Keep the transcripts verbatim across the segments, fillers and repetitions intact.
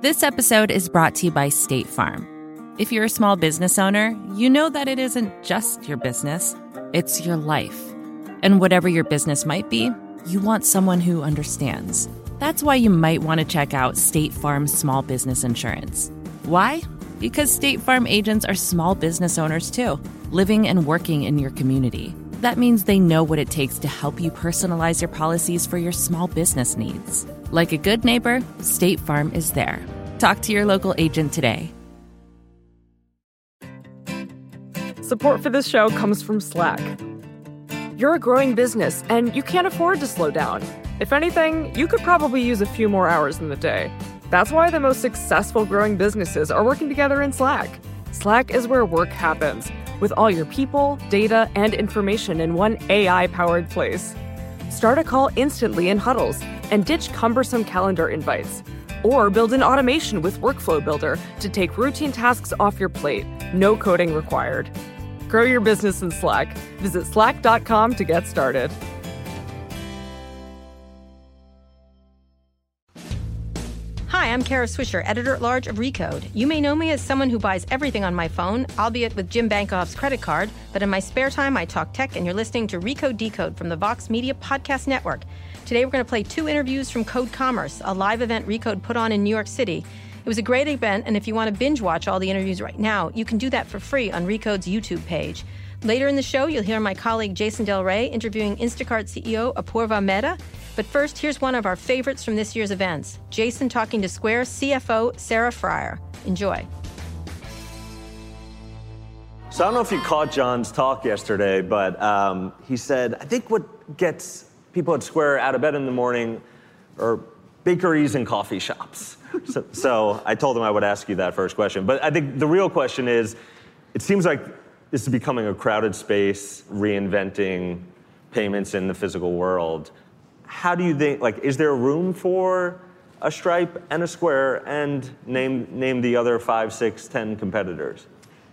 This episode is brought to you by State Farm. If you're a small business owner, you know that it isn't just your business, it's your life. And whatever your business might be, you want someone who understands. That's why you might want to check out State Farm Small Business Insurance. Why? Because State Farm agents are small business owners too, living and working in your community. That means they know what it takes to help you personalize your policies for your small business needs. Like a good neighbor, State Farm is there. Talk to your local agent today. Support for this show comes from Slack. You're a growing business, and you can't afford to slow down. If anything, you could probably use a few more hours in the day. That's why the most successful growing businesses are working together in Slack. Slack is where work happens, with all your people, data, and information in one A I-powered place. Start a call instantly in huddles and ditch cumbersome calendar invites. Or build an automation with Workflow Builder to take routine tasks off your plate. No coding required. Grow your business in Slack. Visit slack dot com to get started. Hi, I'm Kara Swisher, editor-at-large of Recode. You may know me as someone who buys everything on my phone, albeit with Jim Bankoff's credit card, but in my spare time, I talk tech, and you're listening to Recode Decode from the Vox Media Podcast Network. Today, we're going to play two interviews from Code Commerce, a live event Recode put on in New York City. It was a great event, and if you want to binge-watch all the interviews right now, you can do that for free on Recode's YouTube page. Later in the show, you'll hear my colleague Jason Del Rey interviewing Instacart C E O Apoorva Mehta. But first, here's one of our favorites from this year's events. Jason talking to Square C F O Sarah Friar. Enjoy. So I don't know if you caught John's talk yesterday, but um, he said, I think what gets people at Square out of bed in the morning are bakeries and coffee shops. So, so I told him I would ask you that first question. But I think the real question is, it seems like this is becoming a crowded space, reinventing payments in the physical world. How do you think, like, is there room for a Stripe and a Square, and name name the other five, six, ten competitors?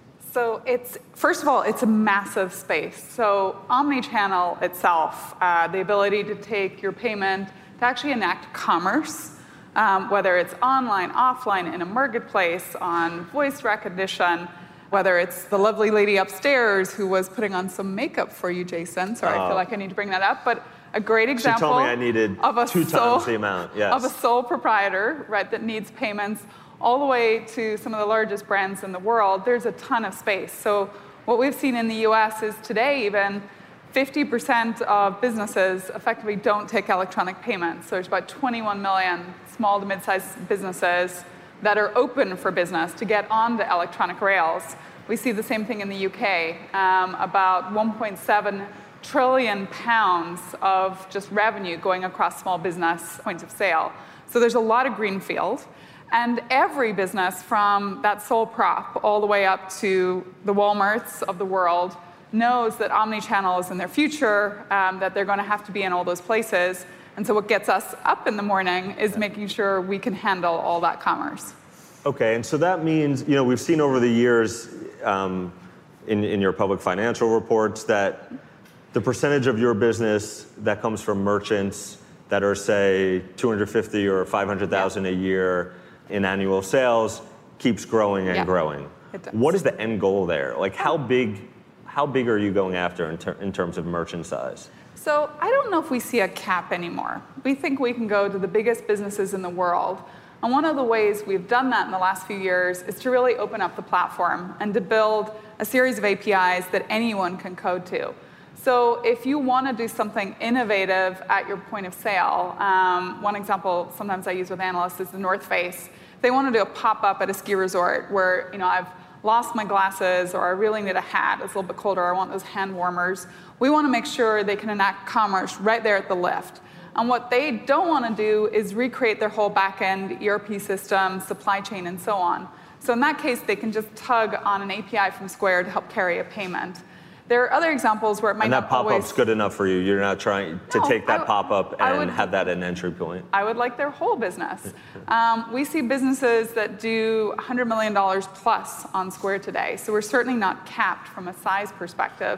So it's, first of all, it's a massive space. So omnichannel itself, uh, the ability to take your payment to actually enact commerce, um, whether it's online, offline, in a marketplace, on voice recognition, whether it's the lovely lady upstairs who was putting on some makeup for you, Jason. Sorry, oh. I feel like I need to bring that up. But a great example she told me I needed of a two sole, times the amount, yes. of a sole proprietor, right, that needs payments, all the way to some of the largest brands in the world. There's a ton of space. So what we've seen in the U S is today even fifty percent of businesses effectively don't take electronic payments. So there's about twenty-one million small to mid-sized businesses that are open for business to get onto electronic rails. We see the same thing in the U K, um, about one point seven trillion pounds of just revenue going across small business points of sale. So there's a lot of greenfield. And every business, from that sole prop all the way up to the Walmarts of the world, knows that omnichannel is in their future, um, that they're going to have to be in all those places. And so what gets us up in the morning is making sure we can handle all that commerce. Okay, and so that means, you know, we've seen over the years um, in, in your public financial reports that the percentage of your business that comes from merchants that are, say, two hundred fifty or five hundred thousand yeah. a year in annual sales keeps growing and yeah, growing. It does. What is the end goal there? Like, how big, how big are you going after in, ter- in terms of merchant size? So I don't know if we see a cap anymore. We think we can go to the biggest businesses in the world. And one of the ways we've done that in the last few years is to really open up the platform and to build a series of A P Is that anyone can code to. So if you want to do something innovative at your point of sale, um, one example sometimes I use with analysts is the North Face. They want to do a pop-up at a ski resort where, you know, I've lost my glasses, or I really need a hat, it's a little bit colder, I want those hand warmers. We want to make sure they can enact commerce right there at the lift. And what they don't want to do is recreate their whole back-end E R P system, supply chain, and so on. So in that case, they can just tug on an A P I from Square to help carry a payment. There are other examples where it might and not that pop-up's always... good enough for you. You're not trying to No, take that I, pop-up and would, have that an entry point. I would like their whole business. Um, we see businesses that do one hundred million dollars plus on Square today, so we're certainly not capped from a size perspective.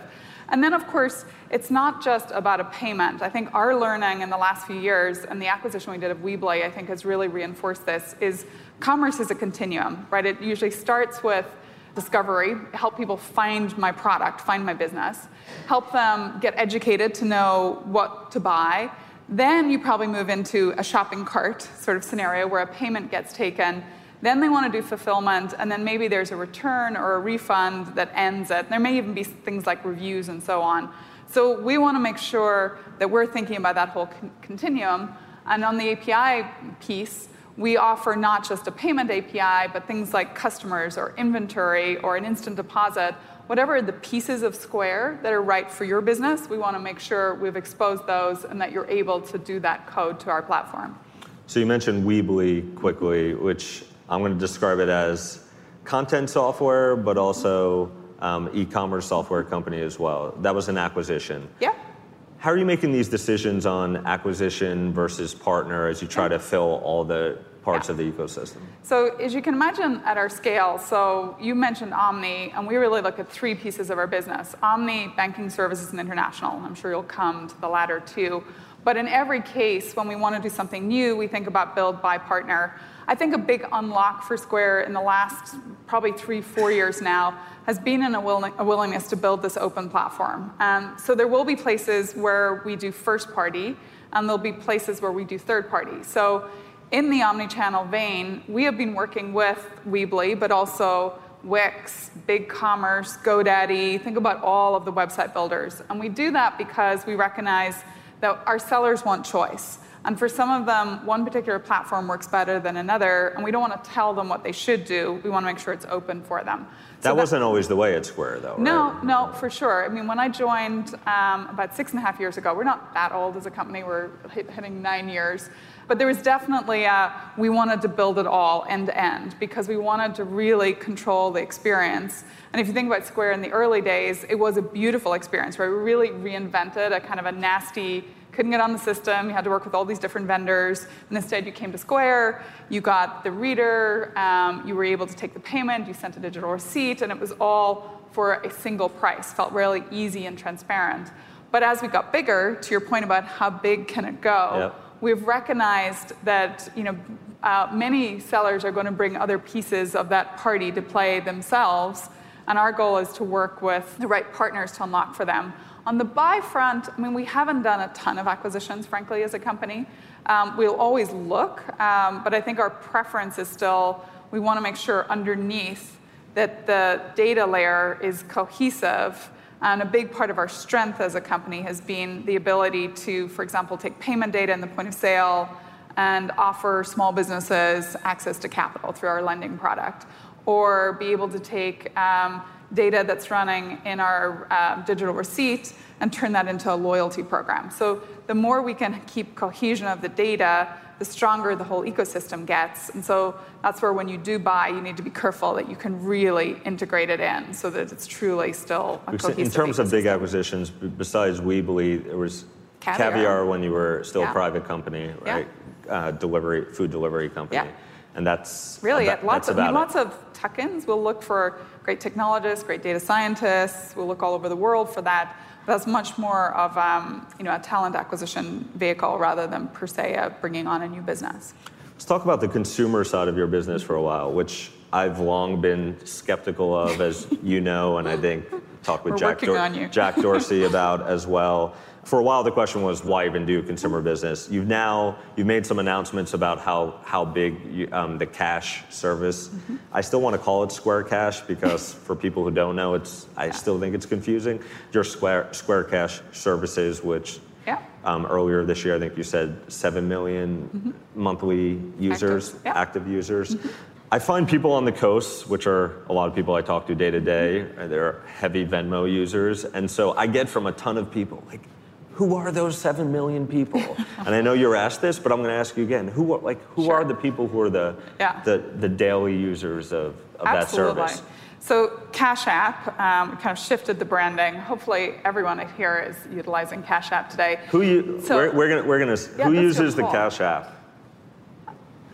And then, of course, it's not just about a payment. I think our learning in the last few years, and the acquisition we did of Weebly, I think has really reinforced this, is commerce is a continuum, right? It usually starts with discovery, help people find my product, find my business, help them get educated to know what to buy. Then you probably move into a shopping cart sort of scenario where a payment gets taken. Then they want to do fulfillment, and then maybe there's a return or a refund that ends it. There may even be things like reviews and so on. So we want to make sure that we're thinking about that whole con- continuum. And on the A P I piece, we offer not just a payment A P I, but things like customers or inventory or an instant deposit. Whatever are the pieces of Square that are right for your business, we want to make sure we've exposed those and that you're able to do that code to our platform. So you mentioned Weebly quickly, which I'm going to describe it as content software, but also um, e-commerce software company as well. That was an acquisition. Yeah. How are you making these decisions on acquisition versus partner as you try to fill all the parts yeah. of the ecosystem? So as you can imagine at our scale, so you mentioned Omni, and we really look at three pieces of our business. Omni, banking services, and international. I'm sure you'll come to the latter two. But in every case, when we want to do something new, we think about build, buy, partner. I think a big unlock for Square in the last probably three, four years now has been in a, willing, a willingness to build this open platform. Um, so there will be places where we do first party, and there'll be places where we do third party. So in the omnichannel vein, we have been working with Weebly, but also Wix, BigCommerce, GoDaddy. Think about all of the website builders. And we do that because we recognize that our sellers want choice. And for some of them, one particular platform works better than another, and we don't want to tell them what they should do. We want to make sure it's open for them. That, so that wasn't always the way at Square, though, no, right? No, no, for sure. I mean, when I joined um, about six and a half years ago, we're not that old as a company. We're hit, hitting nine years. But there was definitely a, we wanted to build it all end to end because we wanted to really control the experience. And if you think about Square in the early days, it was a beautiful experience, right? We really reinvented a kind of a nasty, couldn't get on the system, you had to work with all these different vendors, and instead you came to Square, you got the reader, um, you were able to take the payment, you sent a digital receipt, and it was all for a single price. Felt really easy and transparent. But as we got bigger, to your point about how big can it go, yep. we've recognized that you know uh, many sellers are going to bring other pieces of that party to play themselves, and our goal is to work with the right partners to unlock for them. On the buy front, I mean, we haven't done a ton of acquisitions, frankly, as a company. Um, we'll always look, um, but I think our preference is still, we want to make sure underneath that the data layer is cohesive. And a big part of our strength as a company has been the ability to, for example, take payment data in the point of sale and offer small businesses access to capital through our lending product, or be able to take um, data that's running in our uh, digital receipt and turn that into a loyalty program. So the more we can keep cohesion of the data, the stronger the whole ecosystem gets. And so that's where when you do buy, you need to be careful that you can really integrate it in so that it's truly still a cohesive In terms ecosystem. Of big acquisitions, besides Weebly, there was Caviar, Caviar when you were still yeah. a private company, right? Yeah. Uh, delivery, food delivery company. Yeah. And that's really about, lots that's of I mean, it. lots of tuck-ins. We'll look for great technologists, great data scientists. We'll look all over the world for that. But that's much more of um, you know a talent acquisition vehicle rather than per se a bringing on a new business. Let's talk about the consumer side of your business for a while, which I've long been skeptical of, as you know, and I think talked with Jack, Dor- Jack Dorsey about as well. For a while, the question was, why even do consumer business? You've now, you've made some announcements about how, how big you, um, the cash service. Mm-hmm. I still want to call it Square Cash because for people who don't know, it's I yeah. still think it's confusing. Your Square, Square Cash services, which yeah. um, earlier this year, I think you said seven million mm-hmm. monthly users, active, yeah. active users. Mm-hmm. I find people on the coast, which are a lot of people I talk to day to day, they're heavy Venmo users. And so I get from a ton of people, like, who are those seven million people? And I know you're asked this, but I'm going to ask you again. Who are, like, who sure. are the people who are the, yeah. the, the daily users of, of that service? So Cash App, um, we kind of shifted the branding. Hopefully everyone here is utilizing Cash App today. Who you, so, we're, we're gonna, we're gonna, yeah, who uses cool. the Cash App? Uh,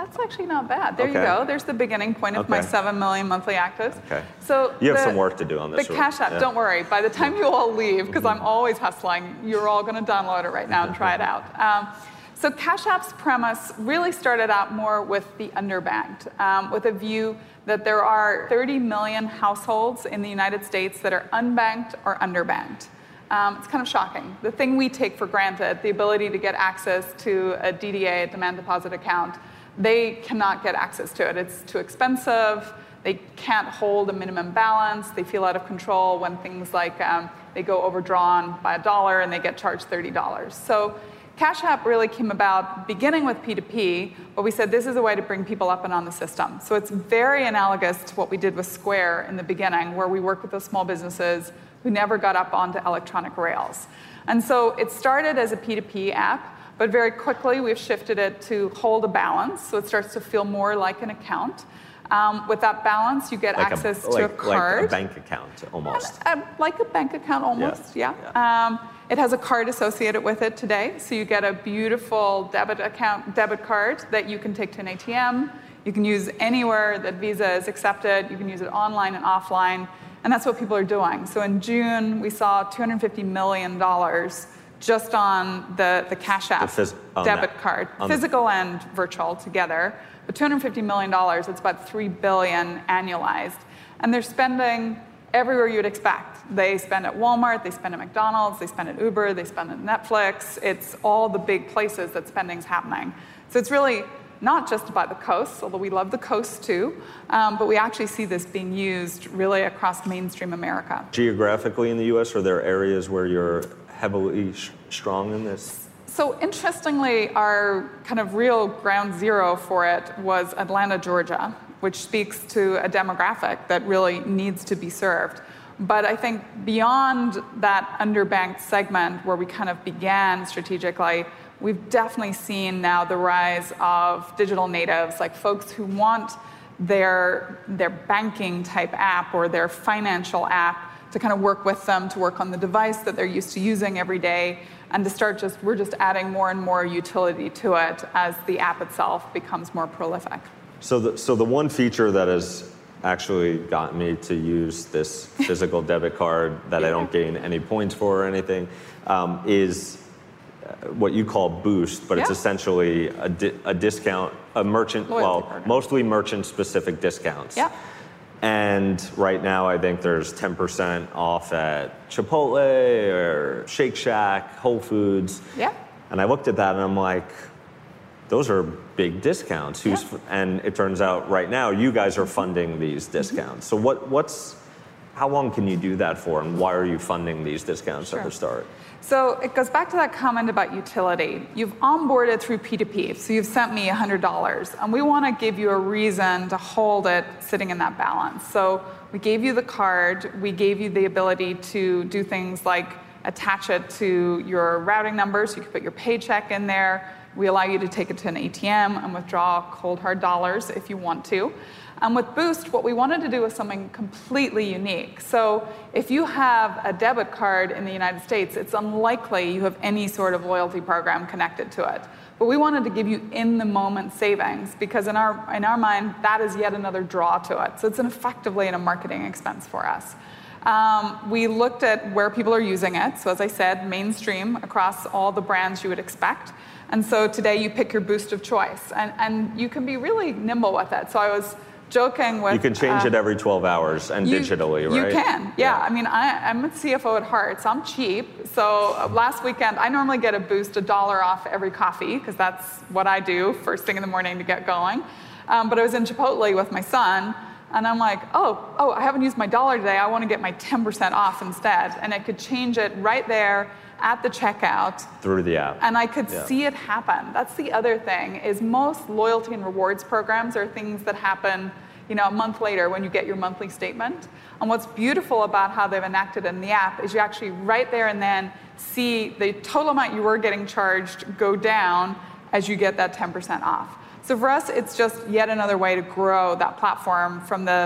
that's actually not bad. There Okay. you go. There's the beginning point of my Okay. seven million monthly actives. Okay. So You have the- some work to do on this. The right? Cash App, Yeah. don't worry. By the time you all leave, because I'm always hustling, you're all going to download it right now and try it out. Um, so Cash App's premise really started out more with the underbanked, um, with a view that there are thirty million households in the United States that are unbanked or underbanked. Um, it's kind of shocking. The thing we take for granted, the ability to get access to a D D A, a demand deposit account, they cannot get access to it. It's too expensive. They can't hold a minimum balance. They feel out of control when things like um, they go overdrawn by a dollar and they get charged thirty dollars. So Cash App really came about beginning with P two P, but we said this is a way to bring people up and on the system. So it's very analogous to what we did with Square in the beginning, where we work with those small businesses who never got up onto electronic rails. And so it started as a P two P app, but very quickly we've shifted it to hold a balance, so it starts to feel more like an account. Um, with that balance, you get Like access a, to like, a card. Like a bank account, almost. Uh, like a bank account, almost, yeah. Yeah. Um, it has a card associated with it today, so you get a beautiful debit account, debit card that you can take to an A T M. You can use anywhere that Visa is accepted. You can use it online and offline, and that's what people are doing. So in June, we saw two hundred fifty million dollars just on the, the Cash App The phys- on debit that- card, on the- physical and virtual together. But two hundred fifty million dollars, it's about three billion dollars annualized. And they're spending everywhere you'd expect. They spend at Walmart, they spend at McDonald's, they spend at Uber, they spend at Netflix. It's all the big places that spending's happening. So it's really not just about the coasts, although we love the coasts too, um, but we actually see this being used really across mainstream America. Geographically in the U S, are there areas where you're heavily sh- strong in this? So interestingly, our kind of real ground zero for it was Atlanta, Georgia, which speaks to a demographic that really needs to be served. But I think beyond that underbanked segment where we kind of began strategically, we've definitely seen now the rise of digital natives, like folks who want their, their banking type app or their financial app to kind of work with them, to work on the device that they're used to using every day, and to start just, we're just adding more and more utility to it as the app itself becomes more prolific. So the, so the one feature that has actually gotten me to use this physical debit card that I don't gain any points for or anything um, is what you call Boost, but it's Yeah. essentially a, di- a discount, a merchant, Loyalty well, program. mostly merchant-specific discounts. Yeah. And right now, I think there's ten percent off at Chipotle or Shake Shack, Whole Foods. Yeah. And I looked at that and I'm like, those are big discounts. Who's Yeah. f- and it turns out right now you guys are funding these discounts. So what what's how long can you do that for, and why are you funding these discounts Sure. at the start? So it goes back to that comment about utility. You've onboarded through P two P, so you've sent me one hundred dollars, and we want to give you a reason to hold it sitting in that balance. So we gave you the card, we gave you the ability to do things like attach it to your routing number, so you can put your paycheck in there. We allow you to take it to an A T M and withdraw cold hard dollars if you want to. And with Boost, what we wanted to do was something completely unique. So if you have a debit card in the United States, it's unlikely you have any sort of loyalty program connected to it. But we wanted to give you in-the-moment savings because in our, in our mind, that is yet another draw to it. So it's an effectively a marketing expense for us. Um, we looked at where people are using it. So as I said, mainstream across all the brands you would expect. And so today you pick your Boost of choice. And, and you can be really nimble with it. So I was joking with... You can change uh, it every twelve hours and you, digitally, right? You can, yeah. I mean, I, I'm a C F O at heart, so I'm cheap. So uh, last weekend, I normally get a Boost, a dollar off every coffee, because that's what I do first thing in the morning to get going. Um, but I was in Chipotle with my son, and I'm like, oh, oh, I haven't used my dollar today. I want to get my ten percent off instead. And I could change it right there at the checkout. Through the app. And I could Yeah. see it happen. That's the other thing, is most loyalty and rewards programs are things that happen, you know, a month later when you get your monthly statement. And what's beautiful about how they've enacted it in the app is you actually right there and then see the total amount you were getting charged go down as you get that ten percent off. So for us, it's just yet another way to grow that platform from the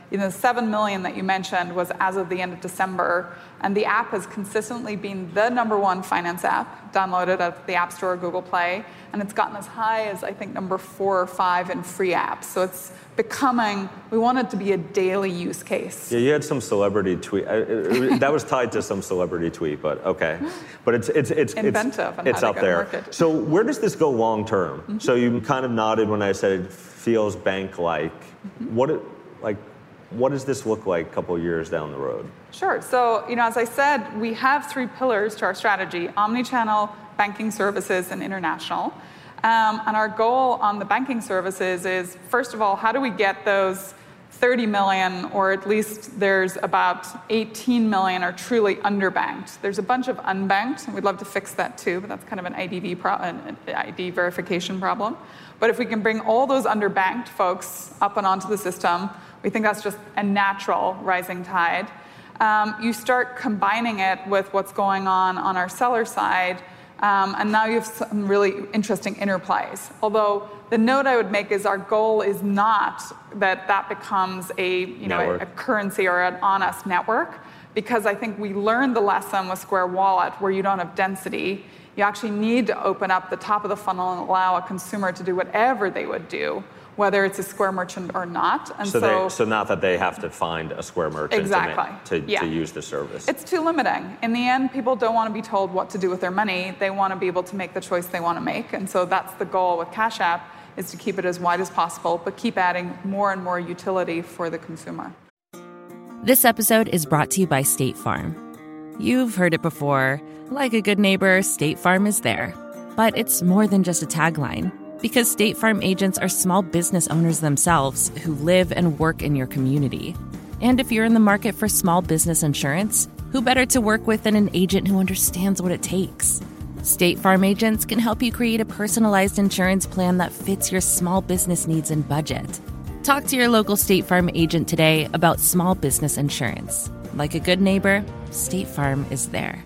you know, seven million that you mentioned was as of the end of December, and the app has consistently been the number one finance app downloaded at the App Store or Google Play, and it's gotten as high as, I think, number four or five in free apps. So it's becoming, we want it to be a daily use case. Yeah, you had some celebrity tweet. Uh, it, that was tied to some celebrity tweet, but okay. But it's it's it's inventive it's, and it's how up to go there. to market. So where does this go long term? Mm-hmm. So you kind of nodded when I said it feels bank-like. Mm-hmm. What it, like what does this look like a couple of years down the road? Sure. So, you know, as I said, we have three pillars to our strategy: omnichannel, banking services, and international. Um, and our goal on the banking services is, first of all, how do we get those thirty million, or at least there's about eighteen million are truly underbanked. There's a bunch of unbanked, and we'd love to fix that too, but that's kind of an I D V pro- an I D verification problem. But if we can bring all those underbanked folks up and onto the system, we think that's just a natural rising tide. Um, you start combining it with what's going on on our seller side, um, and now you have some really interesting interplays. Although the note I would make is our goal is not that that becomes a you know a, a currency or an on-us network, because I think we learned the lesson with Square Wallet where you don't have density. You actually need to open up the top of the funnel and allow a consumer to do whatever they would do, whether it's a Square merchant or not. And so, so, they, so not that they have to find a Square merchant exactly. to, make, to, yeah. to use the service. It's too limiting. In the end, people don't want to be told what to do with their money. They want to be able to make the choice they want to make. And so that's the goal with Cash App, is to keep it as wide as possible, but keep adding more and more utility for the consumer. This episode is brought to you by State Farm. You've heard it before. Like a good neighbor, State Farm is there. But it's more than just a tagline, because State Farm agents are small business owners themselves who live and work in your community. And if you're in the market for small business insurance, who better to work with than an agent who understands what it takes? State Farm agents can help you create a personalized insurance plan that fits your small business needs and budget. Talk to your local State Farm agent today about small business insurance. Like a good neighbor, State Farm is there.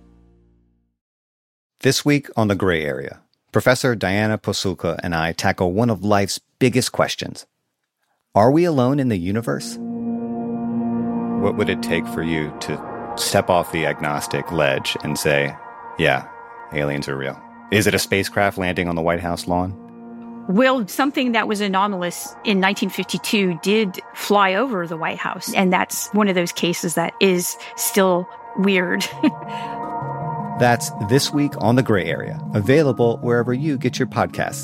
This week on The Gray Area, Professor Diana Pasulka and I tackle one of life's biggest questions. Are we alone in the universe? What would it take for you to step off the agnostic ledge and say, yeah, aliens are real? Is it a spacecraft landing on the White House lawn? Well, something that was anomalous in nineteen fifty-two did fly over the White House, and that's one of those cases that is still weird. That's This Week on The Gray Area, available wherever you get your podcasts.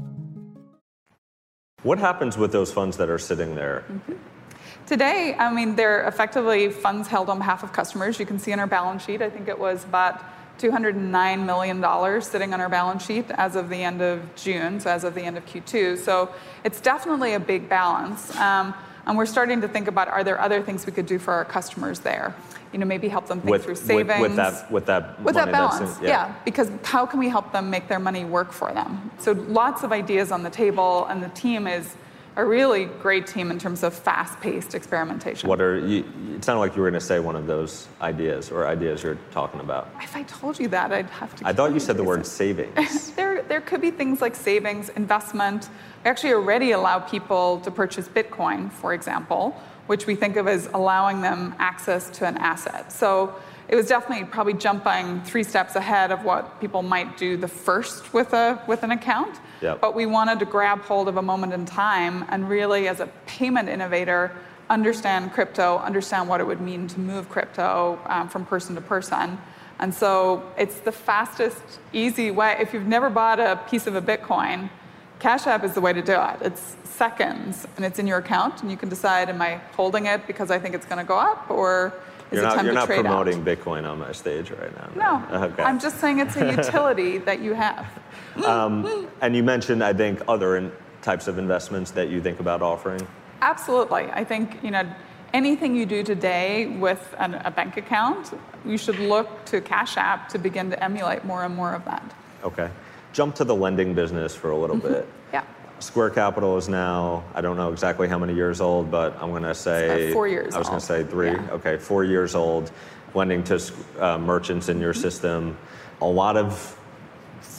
What happens with those funds that are sitting there? Mm-hmm. Today, I mean, they're effectively funds held on behalf of customers. You can see on our balance sheet, I think it was about two hundred nine million dollars sitting on our balance sheet as of the end of June, so as of the end of Q two. So it's definitely a big balance. Um, and we're starting to think about, are there other things we could do for our customers there? You know, maybe help them think with, through savings. With, with that, with that, with money that balance, that's in, yeah. yeah. Because how can we help them make their money work for them? So lots of ideas on the table, and the team is a really great team in terms of fast-paced experimentation. What are you? It sounded like you were going to say one of those ideas or ideas you're talking about. If I told you that, I'd have to. I thought you said the word savings. there, there could be things like savings, investment. We actually already allow people to purchase Bitcoin, for example, which we think of as allowing them access to an asset. So it was definitely probably jumping three steps ahead of what people might do the first with a with an account. Yep. But we wanted to grab hold of a moment in time and really, as a payment innovator, understand crypto, understand what it would mean to move crypto um, from person to person. And so it's the fastest, easy way. If you've never bought a piece of a Bitcoin, Cash App is the way to do it. It's seconds, and it's in your account, and you can decide, am I holding it because I think it's going to go up, or is you're it not, time you're to not trade out? You're not promoting Bitcoin on my stage right now. No, okay. I'm just saying it's a utility that you have. Um, and you mentioned, I think, other in, types of investments that you think about offering? Absolutely. I think, you know, anything you do today with an, a bank account, you should look to Cash App to begin to emulate more and more of that. Okay. Jump to the lending business for a little Mm-hmm. bit. Yeah. Square Capital is now, I don't know exactly how many years old, but I'm going to say... It's four years I was going old. to say three. Yeah. Okay, four years old, lending to uh, merchants in your Mm-hmm. system. A lot of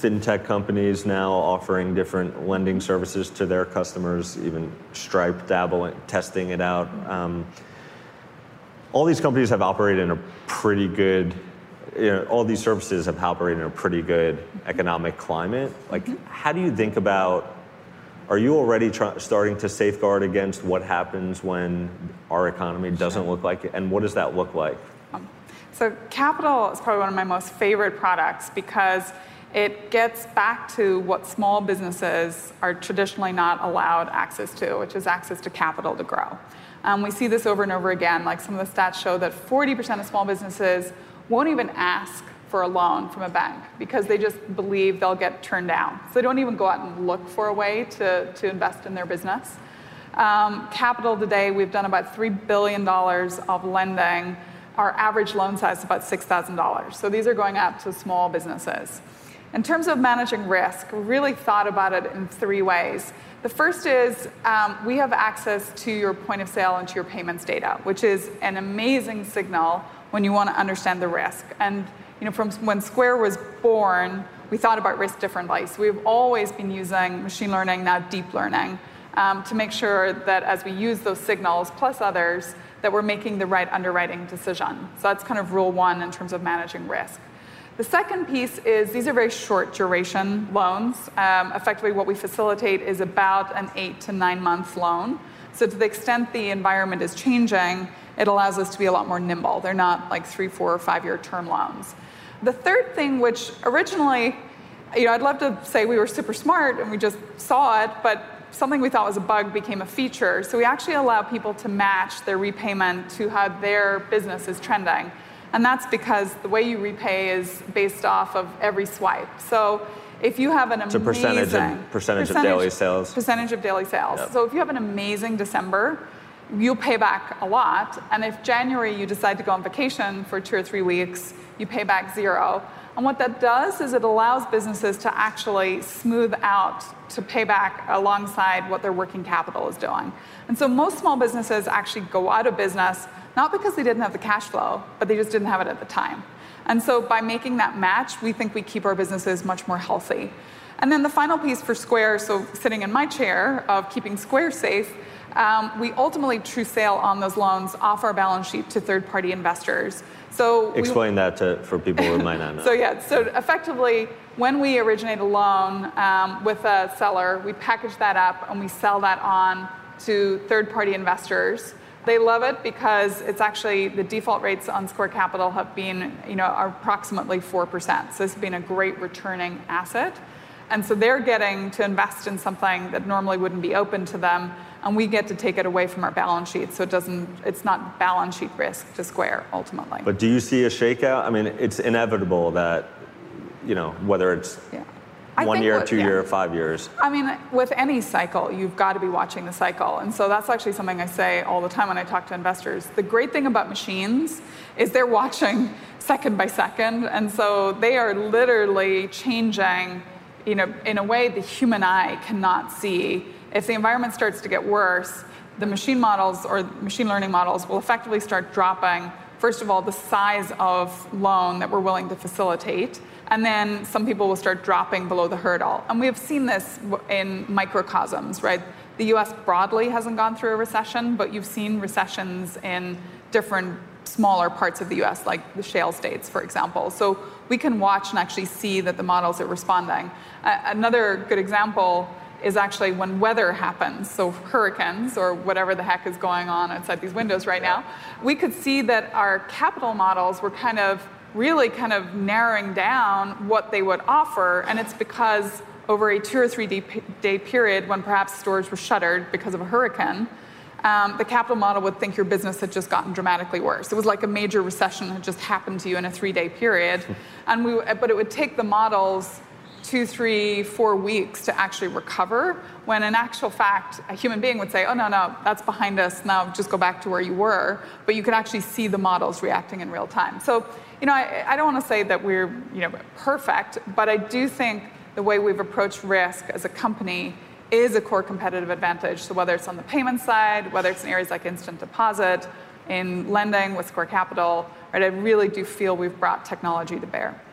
fintech companies now offering different lending services to their customers, even Stripe dabbling, testing it out. Um, all these companies have operated in a pretty good, you know, all these services have operated in a pretty good economic climate. Like, mm-hmm. how do you think about, are you already try, starting to safeguard against what happens when our economy doesn't sure. look like it? And what does that look like? Um, so Capital is probably one of my most favorite products because it gets back to what small businesses are traditionally not allowed access to, which is access to capital to grow. Um, we see this over and over again. Like some of the stats show that forty percent of small businesses won't even ask for a loan from a bank because they just believe they'll get turned down. So they don't even go out and look for a way to, to invest in their business. Um, Capital today, we've done about three billion dollars of lending. Our average loan size is about six thousand dollars. So these are going out to small businesses. In terms of managing risk, we really thought about it in three ways. The first is um, we have access to your point of sale and to your payments data, which is an amazing signal when you want to understand the risk. And you know, from when Square was born, we thought about risk differently. So we've always been using machine learning, now deep learning, um, to make sure that as we use those signals, plus others, that we're making the right underwriting decision. So that's kind of rule one in terms of managing risk. The second piece is these are very short duration loans. Um, effectively, what we facilitate is about an eight to nine month loan. So to the extent the environment is changing, it allows us to be a lot more nimble. They're not like three, four, or five year term loans. The third thing, which originally, you know, I'd love to say we were super smart and we just saw it, but something we thought was a bug became a feature. So we actually allow people to match their repayment to how their business is trending. And that's because the way you repay is based off of every swipe. So if you have an amazing... It's a percentage, of, percentage, percentage of daily sales. Percentage of daily sales. Yep. So if you have an amazing December, you'll pay back a lot. And if January you decide to go on vacation for two or three weeks, you pay back zero. And what that does is it allows businesses to actually smooth out to pay back alongside what their working capital is doing. And so most small businesses actually go out of business not because they didn't have the cash flow, but they just didn't have it at the time. And so by making that match, we think we keep our businesses much more healthy. And then the final piece for Square, so sitting in my chair of keeping Square safe, um, we ultimately true sale on those loans off our balance sheet to third-party investors. So explain we, that to, for people who might not know. So yeah, so effectively, when we originate a loan um, with a seller, we package that up and we sell that on to third-party investors. They love it because it's actually, the default rates on Square Capital have been, you know, are approximately four percent. So this has been a great returning asset. And so they're getting to invest in something that normally wouldn't be open to them, and we get to take it away from our balance sheet, so it doesn't, it's not balance sheet risk to Square, ultimately. But do you see a shakeout? I mean, it's inevitable that, you know, whether it's yeah. one year, what, two yeah. year, five years. I mean, with any cycle, you've got to be watching the cycle. And so that's actually something I say all the time when I talk to investors. The great thing about machines is they're watching second by second, and so they are literally changing, you know, in a way the human eye cannot see. If the environment starts to get worse, the machine models or machine learning models will effectively start dropping, first of all, the size of loan that we're willing to facilitate, and then some people will start dropping below the hurdle. And we have seen this in microcosms, right? The U S broadly hasn't gone through a recession, but you've seen recessions in different smaller parts of the U S, like the shale states, for example. So we can watch and actually see that the models are responding. Uh, another good example is actually when weather happens, so hurricanes or whatever the heck is going on outside these windows right now, we could see that our capital models were kind of really kind of narrowing down what they would offer, and it's because over a two or three day, day period when perhaps stores were shuttered because of a hurricane, um, the capital model would think your business had just gotten dramatically worse. It was like a major recession had just happened to you in a three day period, and we, but it would take the models two, three, four weeks to actually recover, when in actual fact, a human being would say, oh, no, no, that's behind us, now just go back to where you were. But you could actually see the models reacting in real time. So, you know, I, I don't want to say that we're, you know, perfect, but I do think the way we've approached risk as a company is a core competitive advantage. So whether it's on the payment side, whether it's in areas like instant deposit, in lending with Square Capital, right, I really do feel we've brought technology to bear.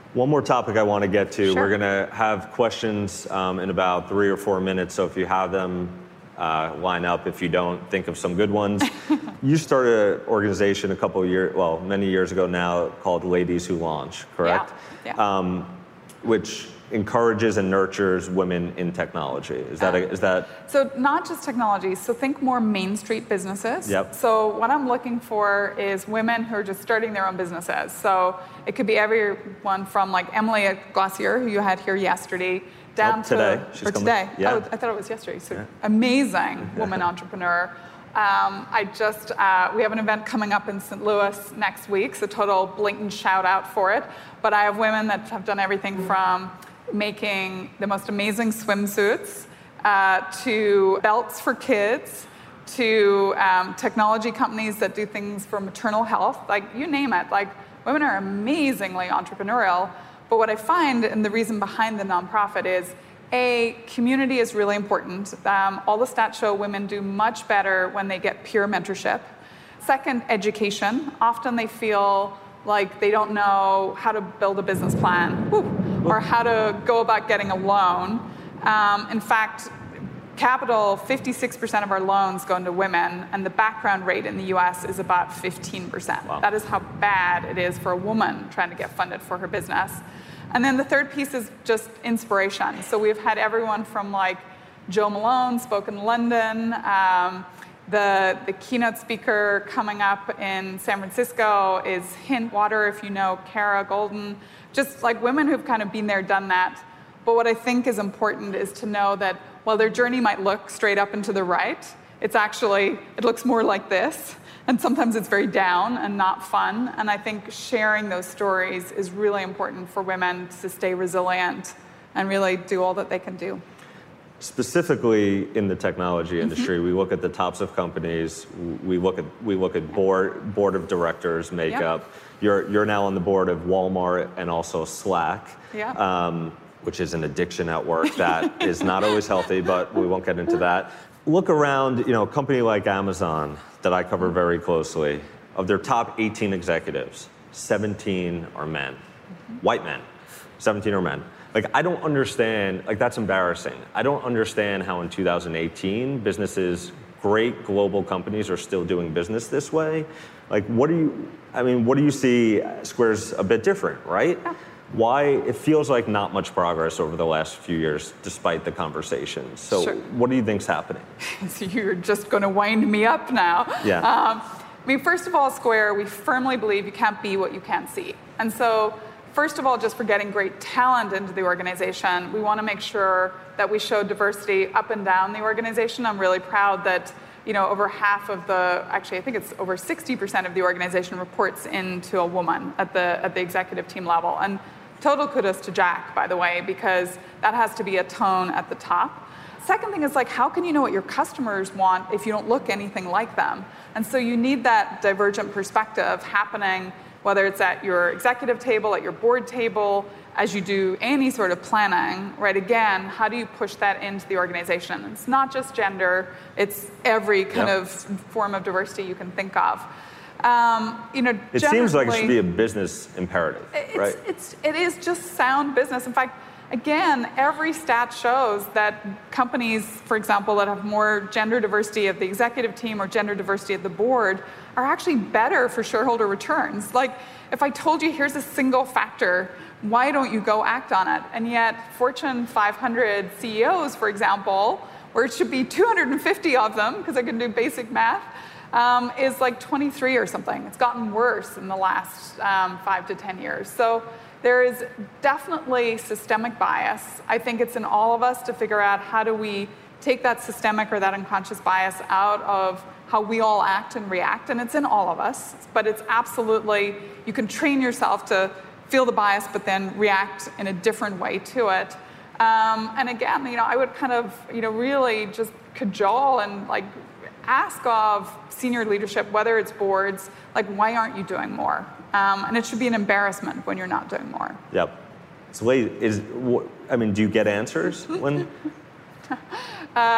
One more topic I want to get to. Sure. We're going to have questions um, in about three or four minutes, so if you have them, uh, line up. If you don't, think of some good ones. You started an organization a couple of years, well, many years ago now, called Ladies Who Launch, correct? Yeah. yeah. Um, which encourages and nurtures women in technology. Is that, a, is that? So not just technology, so think more Main Street businesses. Yep. So what I'm looking for is women who are just starting their own businesses. So it could be everyone from like Emily Glossier, who you had here yesterday, down oh, today. to, She's or coming. today. Yeah. Oh, I thought it was yesterday. So yeah. amazing woman entrepreneur. Um, I just, uh, we have an event coming up in Saint Louis next week, so total blatant shout out for it. But I have women that have done everything from making the most amazing swimsuits, uh, to belts for kids, to um, technology companies that do things for maternal health, like you name it. Like women are amazingly entrepreneurial. But what I find, and the reason behind the nonprofit is, A, community is really important. Um, all the stats show women do much better when they get peer mentorship. Second, education. Often they feel like they don't know how to build a business plan, woo, or how to go about getting a loan. Um, in fact, capital, fifty-six percent of our loans go into women, and the background rate in the U S is about fifteen percent. Wow. That is how bad it is for a woman trying to get funded for her business. And then the third piece is just inspiration. So we've had everyone from like Joe Malone spoke in London, um, The, the keynote speaker coming up in San Francisco is Hint Water, if you know Kara Golden, just like women who've kind of been there, done that. But what I think is important is to know that while their journey might look straight up and to the right, it's actually, it looks more like this. And sometimes it's very down and not fun. And I think sharing those stories is really important for women to stay resilient and really do all that they can do. Specifically in the technology industry, mm-hmm. we look at the tops of companies. We look at we look at board board of directors makeup. Yep. You're you're now on the board of Walmart and also Slack, yeah. um, which is an addiction at work that is not always healthy. But we won't get into that. Look around, you know, a company like Amazon that I cover very closely. Of their top eighteen executives, seventeen are men, mm-hmm. white men. seventeen are men. Like, I don't understand, like, that's embarrassing. I don't understand how in two thousand eighteen, businesses, great global companies are still doing business this way. Like, what do you, I mean, what do you see? Square's a bit different, right? Yeah. Why, it feels like not much progress over the last few years, despite the conversation. So sure. What do you think's happening? So you're just gonna wind me up now. Yeah. Um, I mean, first of all, Square, we firmly believe you can't be what you can't see. And so, first of all, just for getting great talent into the organization, we want to make sure that we show diversity up and down the organization. I'm really proud that, you know, over half of the, actually I think it's over sixty percent of the organization reports into a woman at the at the executive team level. And total kudos to Jack, by the way, because that has to be a tone at the top. Second thing is, like, how can you know what your customers want if you don't look anything like them? And so you need that divergent perspective happening, whether it's at your executive table, at your board table, as you do any sort of planning, right? Again, how do you push that into the organization? It's not just gender, it's every kind yep. of form of diversity you can think of. Um, you know, it seems like it should be a business imperative, it's, right? It's, it is just sound business. In fact, again, every stat shows that companies, for example, that have more gender diversity of the executive team or gender diversity of the board are actually better for shareholder returns. Like, if I told you here's a single factor, why don't you go act on it? And yet, Fortune five hundred C E Os, for example, where it should be two hundred fifty of them, because I can do basic math, um, is like twenty-three or something. It's gotten worse in the last um, five to ten years. So there is definitely systemic bias. I think it's in all of us to figure out how do we take that systemic or that unconscious bias out of how we all act and react, and it's in all of us, but it's absolutely, you can train yourself to feel the bias, but then react in a different way to it. Um, and again, you know, I would kind of, you know, really just cajole and like ask of senior leadership, whether it's boards, like, why aren't you doing more? Um, and it should be an embarrassment when you're not doing more. Yep. So, is I mean, do you get answers when? um,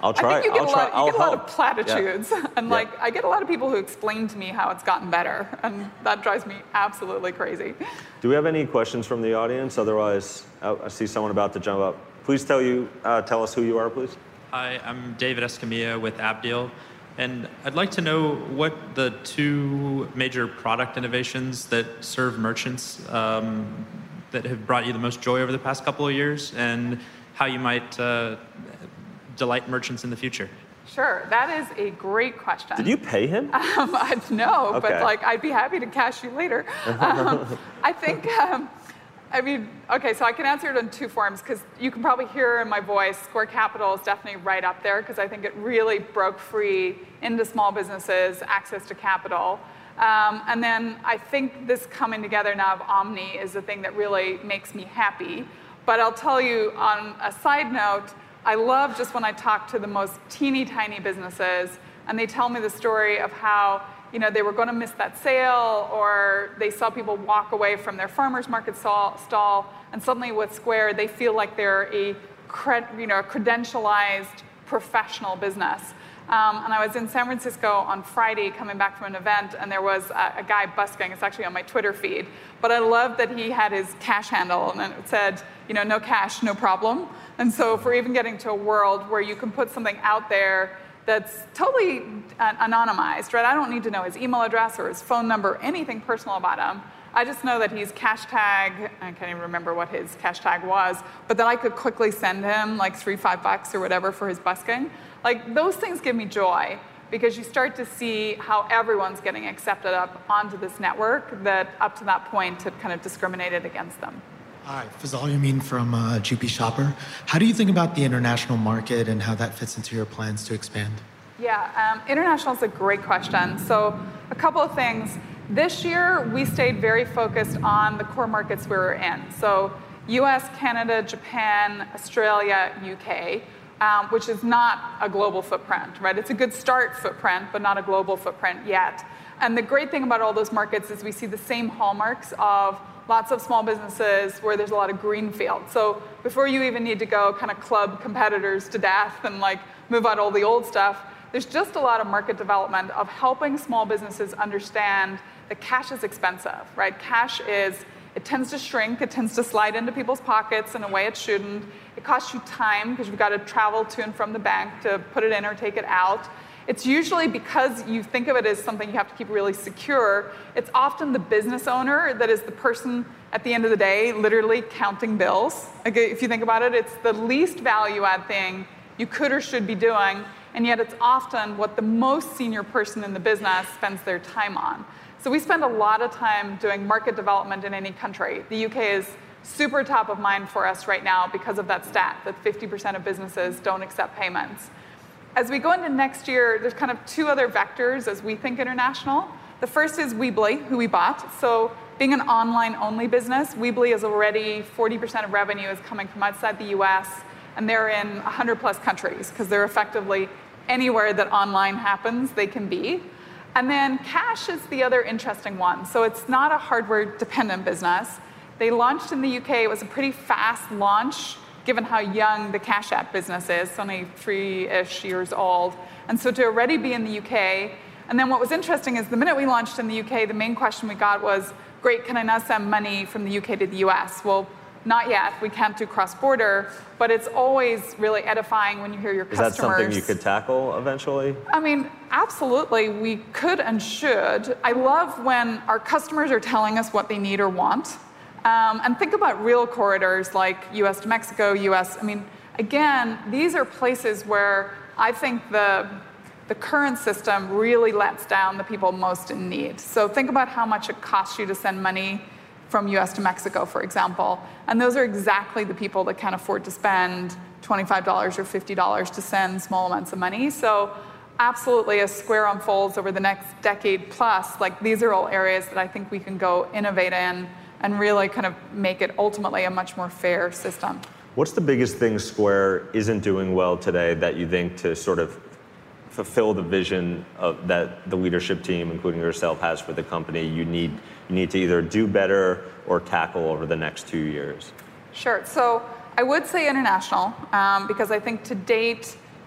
I'll try. I think you get, I'll a, try, lot, you I'll get a lot help. of platitudes. Yeah. And like, yeah. I get a lot of people who explain to me how it's gotten better. And that drives me absolutely crazy. Do we have any questions from the audience? Otherwise, oh, I see someone about to jump up. Please tell you, uh, tell us who you are, please. Hi, I'm David Escamilla with AppDeal. And I'd like to know what the two major product innovations that serve merchants um, that have brought you the most joy over the past couple of years, and how you might uh, delight merchants in the future. Sure, that is a great question. Did you pay him? Um, I, no, okay. but like I'd be happy to cash you later. Um, I think, um, I mean, okay, so I can answer it in two forms, because you can probably hear in my voice, Square Capital is definitely right up there, because I think it really broke free into small businesses, access to capital. Um, and then I think this coming together now of Omni is the thing that really makes me happy. But I'll tell you on a side note, I love just when I talk to the most teeny tiny businesses and they tell me the story of how, you know, they were going to miss that sale, or they saw people walk away from their farmer's market stall, and suddenly with Square, they feel like they're a cred, you know, a credentialized professional business. Um, and I was in San Francisco on Friday coming back from an event, and there was a, a guy busking. It's actually on my Twitter feed. But I love that he had his cash handle, and it said, you know, no cash, no problem. And so if we're even getting to a world where you can put something out there that's totally anonymized, right? I don't need to know his email address or his phone number, anything personal about him. I just know that he's cash tag, I can't even remember what his cash tag was, but that I could quickly send him like three, five bucks or whatever for his busking. Like, those things give me joy, because you start to see how everyone's getting accepted up onto this network that up to that point had kind of discriminated against them. Hi, Fazal Yamin from uh, G P Shopper. How do you think about the international market and how that fits into your plans to expand? Yeah, um, international is a great question. So a couple of things. This year, we stayed very focused on the core markets we were in. So U S, Canada, Japan, Australia, U K. Um, which is not a global footprint, right? It's a good start footprint, but not a global footprint yet. And the great thing about all those markets is we see the same hallmarks of lots of small businesses where there's a lot of greenfield. So before you even need to go kind of club competitors to death and like move out all the old stuff, there's just a lot of market development of helping small businesses understand that cash is expensive, right? Cash is, it tends to shrink, it tends to slide into people's pockets in a way it shouldn't. It costs you time, because you've got to travel to and from the bank to put it in or take it out. It's usually because you think of it as something you have to keep really secure. It's often the business owner that is the person at the end of the day literally counting bills. Like, if you think about it, it's the least value-add thing you could or should be doing, and yet it's often what the most senior person in the business spends their time on. So we spend a lot of time doing market development in any country. The U K is super top of mind for us right now because of that stat, that fifty percent of businesses don't accept payments. As we go into next year, there's kind of two other vectors as we think international. The first is Weebly, who we bought. So being an online-only business, Weebly is already forty percent of revenue is coming from outside the U S, and they're in one hundred plus countries, because they're effectively anywhere that online happens, they can be. And then Cash is the other interesting one. So it's not a hardware-dependent business. They launched in the U K. It was a pretty fast launch, given how young the Cash App business is. It's only three-ish years old. And so to already be in the U K, and then what was interesting is the minute we launched in the U K, the main question we got was, great, can I now send money from the U K to the U S? Well, not yet. We can't do cross-border, but it's always really edifying when you hear your is customers. Is that something you could tackle eventually? I mean, absolutely, we could and should. I love when our customers are telling us what they need or want. Um, and think about real corridors like U S to Mexico, U S. I mean, again, these are places where I think the, the current system really lets down the people most in need. So think about how much it costs you to send money from U S to Mexico, for example. And those are exactly the people that can't afford to spend twenty-five dollars or fifty dollars to send small amounts of money. So absolutely, as Square unfolds over the next decade plus, like, these are all areas that I think we can go innovate in and really kind of make it ultimately a much more fair system. What's the biggest thing Square isn't doing well today that you think, to sort of fulfill the vision of, that the leadership team, including yourself, has for the company, you need you need to either do better or tackle over the next two years? Sure. So I would say international, um, because I think to date,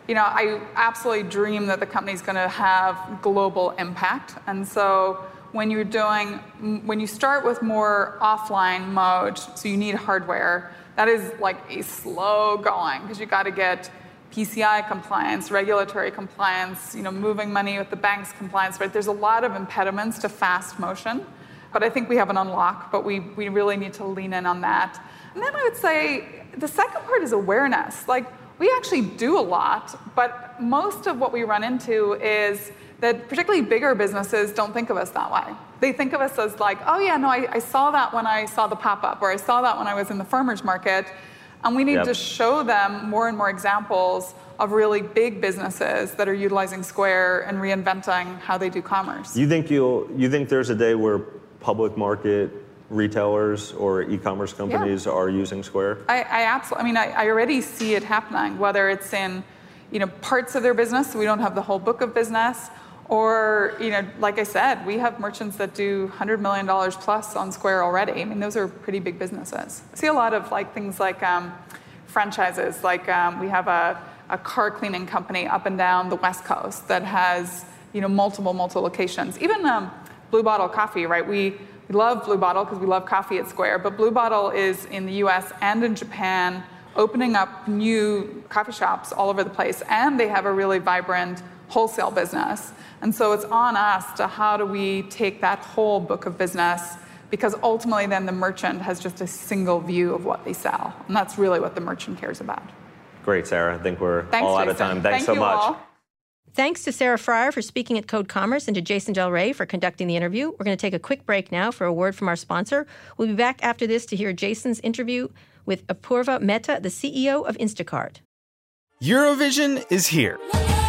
you know, I absolutely dream that the company's going to have global impact. And so when you're doing, when you start with more offline mode, so you need hardware, that is like a slow going because you got to get P C I compliance, regulatory compliance, you know, moving money with the bank's compliance, right? There's a lot of impediments to fast motion, but I think we have an unlock, but we, we really need to lean in on that. And then I would say the second part is awareness. Like, we actually do a lot, but most of what we run into is that particularly bigger businesses don't think of us that way. They think of us as like, oh yeah, no, I, I saw that when I saw the pop-up, or I saw that when I was in the farmer's market. And we need Yep. to show them more and more examples of really big businesses that are utilizing Square and reinventing how they do commerce. You think you'll? You think there's a day where public market retailers or e-commerce companies Yeah. are using Square? I, I absolutely. I mean, I, I already see it happening. Whether it's in, you know, parts of their business, so we don't have the whole book of business, or, you know, like I said, we have merchants that do one hundred million dollars plus on Square already. I mean, those are pretty big businesses. I see a lot of like things like um, franchises. Like um, we have a, a car cleaning company up and down the West Coast that has, you know, multiple, multiple locations. Even um, Blue Bottle Coffee, right? We We love Blue Bottle because we love coffee at Square, but Blue Bottle is in the U S and in Japan, opening up new coffee shops all over the place, and they have a really vibrant wholesale business. And so it's on us to how do we take that whole book of business, because ultimately then the merchant has just a single view of what they sell, and that's really what the merchant cares about. Great, Sarah. I think we're Thanks, all Jason. out of time. Thanks Thank so you much. all. Thanks to Sarah Fryer for speaking at Code Commerce and to Jason Del Rey for conducting the interview. We're going to take a quick break now for a word from our sponsor. We'll be back after this to hear Jason's interview with Apurva Mehta, the C E O of Instacart. Eurovision is here.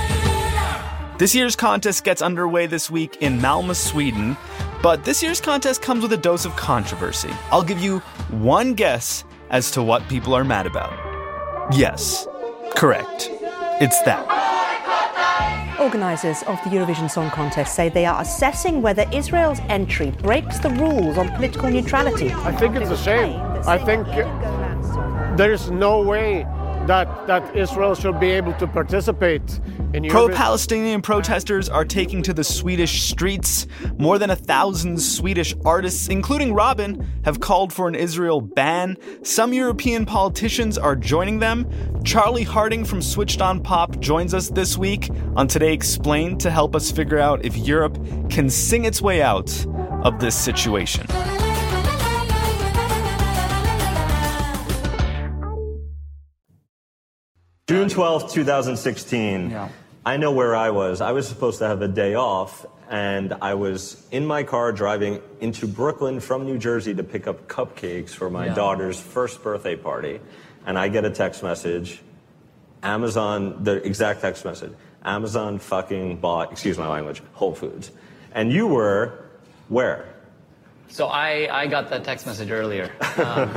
This year's contest gets underway this week in Malmö, Sweden. But this year's contest comes with a dose of controversy. I'll give you one guess as to what people are mad about. Yes, correct. It's that. Organisers of the Eurovision Song Contest say they are assessing whether Israel's entry breaks the rules on political neutrality. I think it's a shame. I think there is no way that, that Israel should be able to participate in Eurovision. Pro-Palestinian protesters are taking to the Swedish streets. More than a thousand Swedish artists, including Robin, have called for an Israel ban. Some European politicians are joining them. Charlie Harding from Switched On Pop joins us this week on Today Explained to help us figure out if Europe can sing its way out of this situation. June twelfth, twenty sixteen. Yeah. I know where I was. I was supposed to have a day off, and I was in my car driving into Brooklyn from New Jersey to pick up cupcakes for my Yeah. daughter's first birthday party. And I get a text message. Amazon, the exact text message. Amazon fucking bought, excuse my language, Whole Foods. And you were where? So I, I got that text message earlier. Um,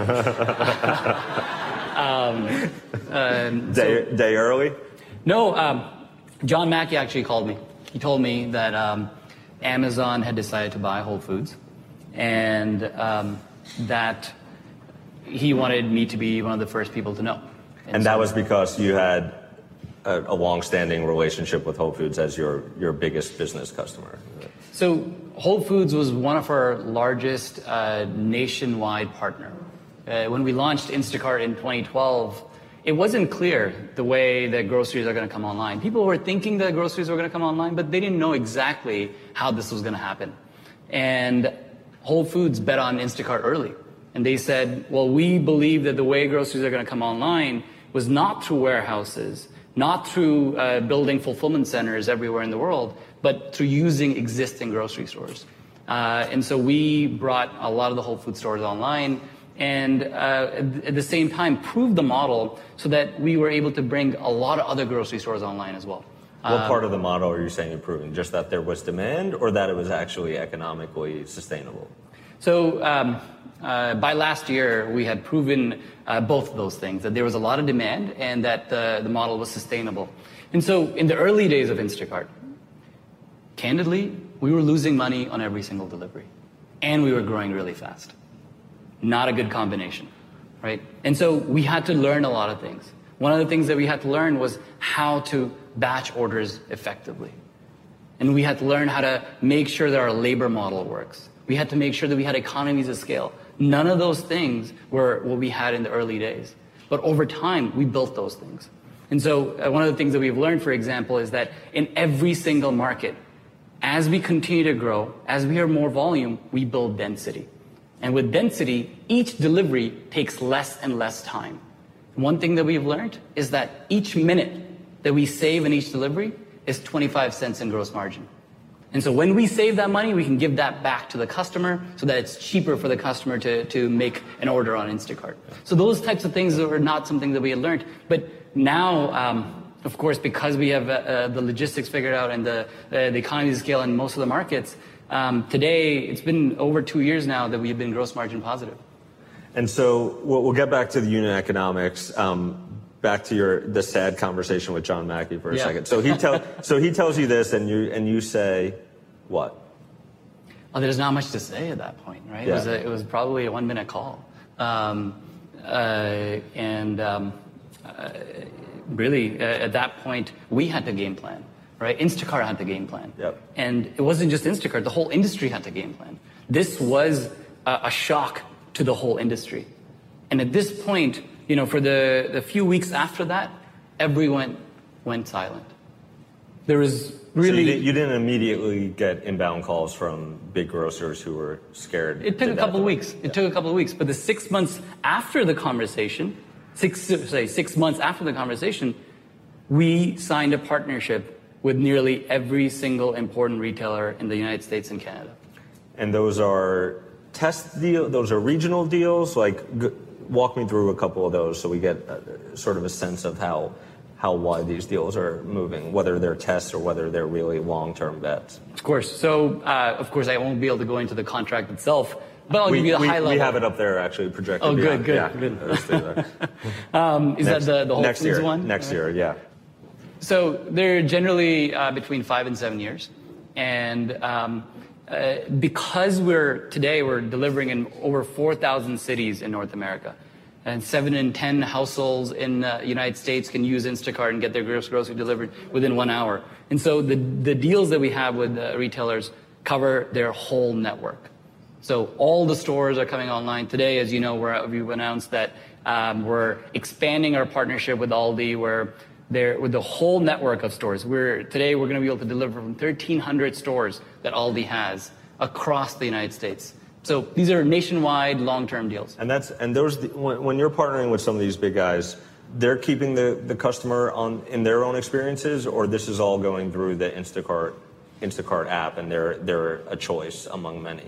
um, um, Day, so, day early? no, um, John Mackey actually called me. He told me that um, Amazon had decided to buy Whole Foods, and um, that he wanted me to be one of the first people to know. And, and that was because you had a, a long-standing relationship with Whole Foods as your, your biggest business customer. So Whole Foods was one of our largest uh, nationwide partner. Uh, when we launched Instacart in twenty twelve, it wasn't clear the way that groceries are going to come online. People were thinking that groceries were going to come online, but they didn't know exactly how this was going to happen. And Whole Foods bet on Instacart early. And they said, well, we believe that the way groceries are going to come online was not through warehouses, not through uh, building fulfillment centers everywhere in the world, but through using existing grocery stores. Uh, and so we brought a lot of the Whole Foods stores online, and uh, at the same time proved the model so that we were able to bring a lot of other grocery stores online as well. What um, part of the model are you saying improving? Just that there was demand, or that it was actually economically sustainable? So um, uh, by last year, we had proven uh, both of those things, that there was a lot of demand and that the, the model was sustainable. And so in the early days of Instacart, candidly, we were losing money on every single delivery, and we were growing really fast. Not a good combination, right? And so we had to learn a lot of things. One of the things that we had to learn was how to batch orders effectively. And we had to learn how to make sure that our labor model works. We had to make sure that we had economies of scale. None of those things were what we had in the early days. But over time, we built those things. And so uh, one of the things that we've learned, for example, is that in every single market, as we continue to grow, as we have more volume, we build density. And with density, each delivery takes less and less time. One thing that we've learned is that each minute that we save in each delivery is twenty-five cents in gross margin. And so when we save that money, we can give that back to the customer so that it's cheaper for the customer to, to make an order on Instacart. So those types of things are not something that we had learned. But now, um, of course, because we have uh, the logistics figured out and the, uh, the economies of scale in most of the markets, um, today it's been over two years now that we've been gross margin positive. And so we'll, we'll get back to the unit economics. Um, back to your the sad conversation with John Mackey for a yeah. second. So he tell so he tells you this, and you and you say what? Well, there's not much to say at that point, right? Yeah. It was a, it was probably a one minute call, um, uh, and um, uh, really uh, at that point we had to game plan, right? Instacart had to game plan, yep. And it wasn't just Instacart; the whole industry had to game plan. This was a, a shock to the whole industry, and at this point, you know, for the, the few weeks after that, everyone went silent. There was really... So you, you didn't immediately get inbound calls from big grocers who were scared? It took a couple of weeks. It took a couple of weeks. But the six months after the conversation, six, say, six months after the conversation, we signed a partnership with nearly every single important retailer in the United States and Canada. And those are test deals? Those are regional deals? Like... G- Walk me through a couple of those so we get a, sort of a sense of how how wide these deals are moving, whether they're tests or whether they're really long-term bets. Of course. So, uh, of course, I won't be able to go into the contract itself, but I'll we, give you the we, high level. We have it up there, actually, projected. Oh, beyond. good, yeah, good, good. um, is next, that the, the Whole next Foods year, one? Next year, yeah. So they're generally uh, between five and seven years. And um, uh, because we're today we're delivering in over four thousand cities in North America. And seven in ten households in the United States can use Instacart and get their grocery delivered within one hour. And so the, the deals that we have with the retailers cover their whole network. So all the stores are coming online. Today, as you know, we're, we've announced that um, we're expanding our partnership with Aldi, where they're with the whole network of stores. We're, today, we're going to be able to deliver from thirteen hundred stores that Aldi has across the United States. So these are nationwide, long-term deals. And that's and those when, when you're partnering with some of these big guys, they're keeping the, the customer on in their own experiences, or this is all going through the Instacart Instacart app, and they're they're a choice among many.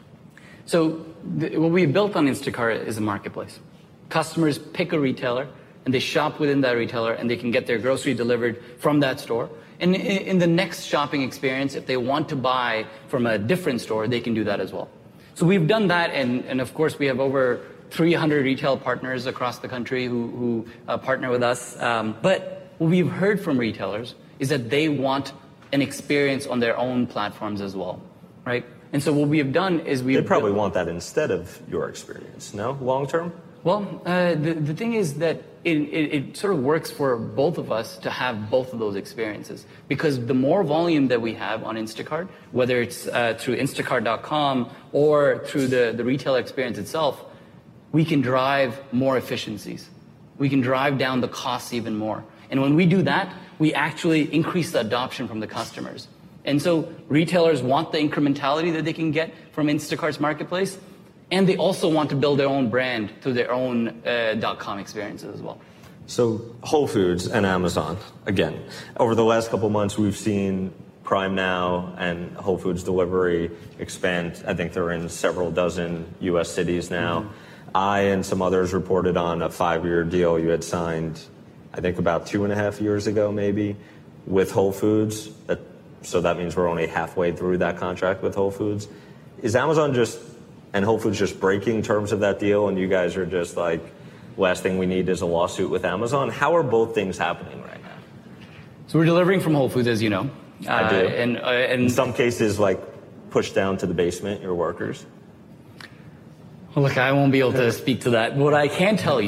So the, what we built on Instacart is a marketplace. Customers pick a retailer, and they shop within that retailer, and they can get their grocery delivered from that store. And in, in the next shopping experience, if they want to buy from a different store, they can do that as well. So we've done that, and, and of course we have over three hundred retail partners across the country who, who uh, partner with us. Um, but what we've heard from retailers is that they want an experience on their own platforms as well, right? And so what we have done is we... They probably want that instead of your experience, no? Long term? Well, uh, the, the thing is that it, it, it sort of works for both of us to have both of those experiences. Because the more volume that we have on Instacart, whether it's uh, through Instacart dot com or through the, the retail experience itself, we can drive more efficiencies. We can drive down the costs even more. And when we do that, we actually increase the adoption from the customers. And so retailers want the incrementality that they can get from Instacart's marketplace, and they also want to build their own brand through their own uh, .com experiences as well. So Whole Foods and Amazon, again, over the last couple months, we've seen Prime Now and Whole Foods Delivery expand. I think they're in several dozen U S cities now. Mm-hmm. I and some others reported on a five-year deal you had signed, I think about two and a half years ago, maybe, with Whole Foods. That, so that means we're only halfway through that contract with Whole Foods. Is Amazon just... and Whole Foods just breaking terms of that deal, and you guys are just like, last thing we need is a lawsuit with Amazon? How are both things happening right now? So we're delivering from Whole Foods, as you know. I do. Uh, and, uh, and in some cases, like, pushed down to the basement, your workers? Well, look, I won't be able to speak to that. What I can tell you,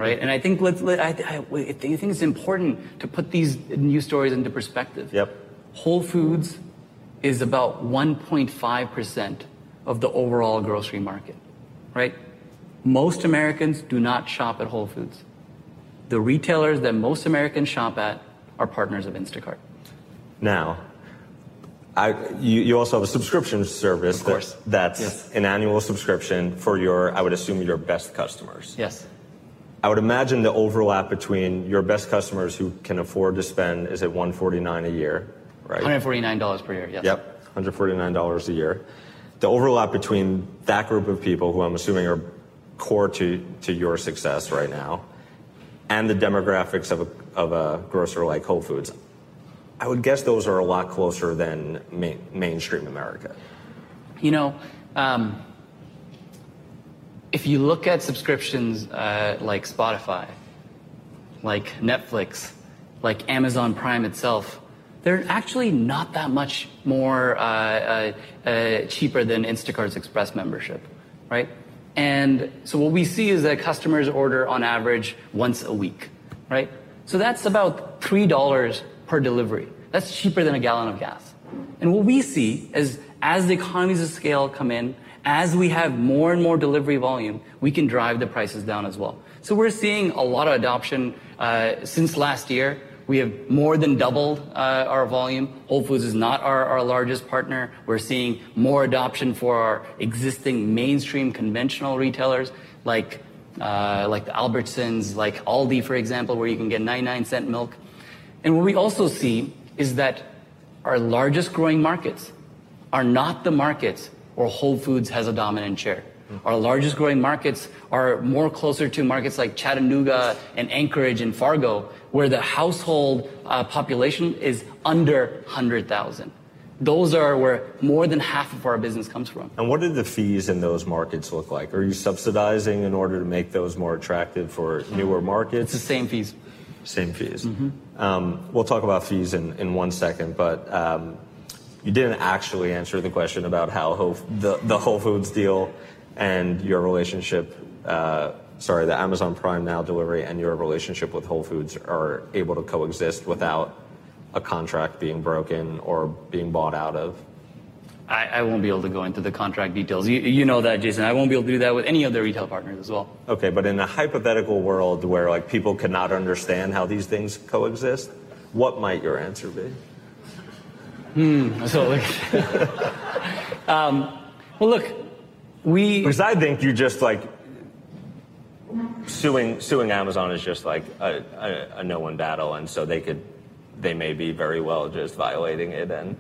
right? And I think let's. Let, I, I, I think it's important to put these news stories into perspective. Yep. Whole Foods is about one point five percent of the overall grocery market, right? Most Americans do not shop at Whole Foods. The retailers that most Americans shop at are partners of Instacart. Now, I, you, you also have a subscription service. Of course. That, that's yes. an annual subscription for your, I would assume, your best customers. Yes. I would imagine the overlap between your best customers who can afford to spend, is it one hundred forty-nine dollars a year, right? one hundred forty-nine dollars per year, yes. Yep, one hundred forty-nine dollars a year. The overlap between that group of people, who I'm assuming are core to, to your success right now, and the demographics of a, of a grocer like Whole Foods, I would guess those are a lot closer than main, mainstream America. You know, um, if you look at subscriptions uh, like Spotify, like Netflix, like Amazon Prime itself, they're actually not that much more uh, uh, uh, cheaper than Instacart's Express membership, right? And so what we see is that customers order on average once a week, right? So that's about three dollars per delivery. That's cheaper than a gallon of gas. And what we see is as the economies of scale come in, as we have more and more delivery volume, we can drive the prices down as well. So we're seeing a lot of adoption uh, since last year. We have more than doubled uh, our volume. Whole Foods is not our, our largest partner. We're seeing more adoption for our existing mainstream conventional retailers like uh, like the Albertsons, like Aldi, for example, where you can get ninety-nine cent milk. And what we also see is that our largest growing markets are not the markets where Whole Foods has a dominant share. Our largest growing markets are more closer to markets like Chattanooga and Anchorage and Fargo, where the household uh, population is under one hundred thousand. Those are where more than half of our business comes from. And what do the fees in those markets look like? Are you subsidizing in order to make those more attractive for newer markets? It's the same fees. Same fees. Mm-hmm. Um, we'll talk about fees in, in one second, but um, you didn't actually answer the question about how Whole, the, the Whole Foods deal and your relationship, uh, sorry, the Amazon Prime Now delivery and your relationship with Whole Foods are able to coexist without a contract being broken or being bought out of. I, I won't be able to go into the contract details. You, you know that, Jason. I won't be able to do that with any of the retail partners as well. Okay, but in a hypothetical world where like people cannot understand how these things coexist, what might your answer be? Hmm. So, like, um, well, look, we. Because I think you just like suing suing Amazon is just like a, a, a no-win battle, and so they could, they may be very well just violating it and.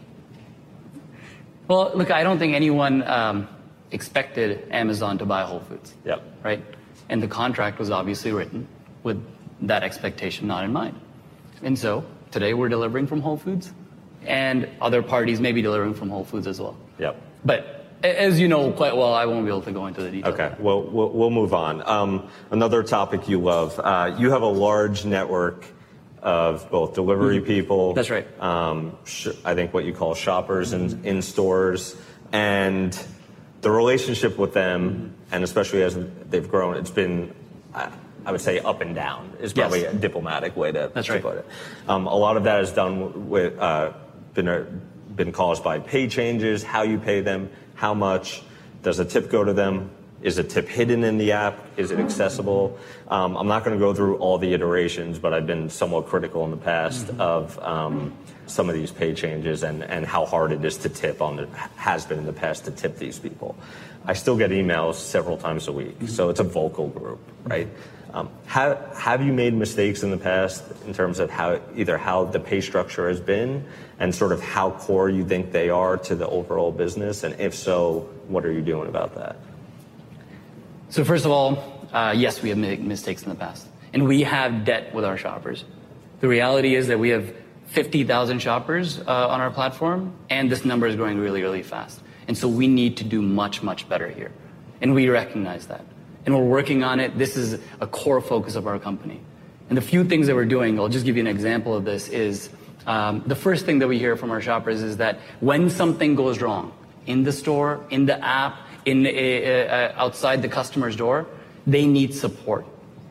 Well, look, I don't think anyone um, expected Amazon to buy Whole Foods. Yep. Right? And the contract was obviously written with that expectation not in mind. And so today we're delivering from Whole Foods, and other parties may be delivering from Whole Foods as well. Yep. But as you know quite well, I won't be able to go into the details. Okay, well, we'll, we'll move on. Um, another topic you love, uh, you have a large network of both delivery mm-hmm. people. That's right. Um, sh- I think what you call shoppers in, in stores, and the relationship with them, mm-hmm. and especially as they've grown, it's been, I, I would say, up and down is probably yes. a diplomatic way to, That's to right. put it. Um, a lot of that is done with, uh, been, a, been caused by pay changes, how you pay them, how much, does a tip go to them? Is a tip hidden in the app? Is it accessible? Um, I'm not going to go through all the iterations, but I've been somewhat critical in the past mm-hmm. of um, some of these pay changes and, and how hard it is to tip on it, has been in the past to tip these people. I still get emails several times a week, mm-hmm. so it's a vocal group, right? Um, have, have you made mistakes in the past in terms of how either how the pay structure has been and sort of how core you think they are to the overall business? And if so, what are you doing about that? So first of all, uh, yes, we have made mistakes in the past, and we have debt with our shoppers. The reality is that we have fifty thousand shoppers uh, on our platform, and this number is growing really, really fast. And so we need to do much, much better here, and we recognize that. And we're working on it. This is a core focus of our company. And the few things that we're doing, I'll just give you an example of this, is um, the first thing that we hear from our shoppers is that when something goes wrong in the store, in the app, in uh, uh, outside the customer's door, they need support.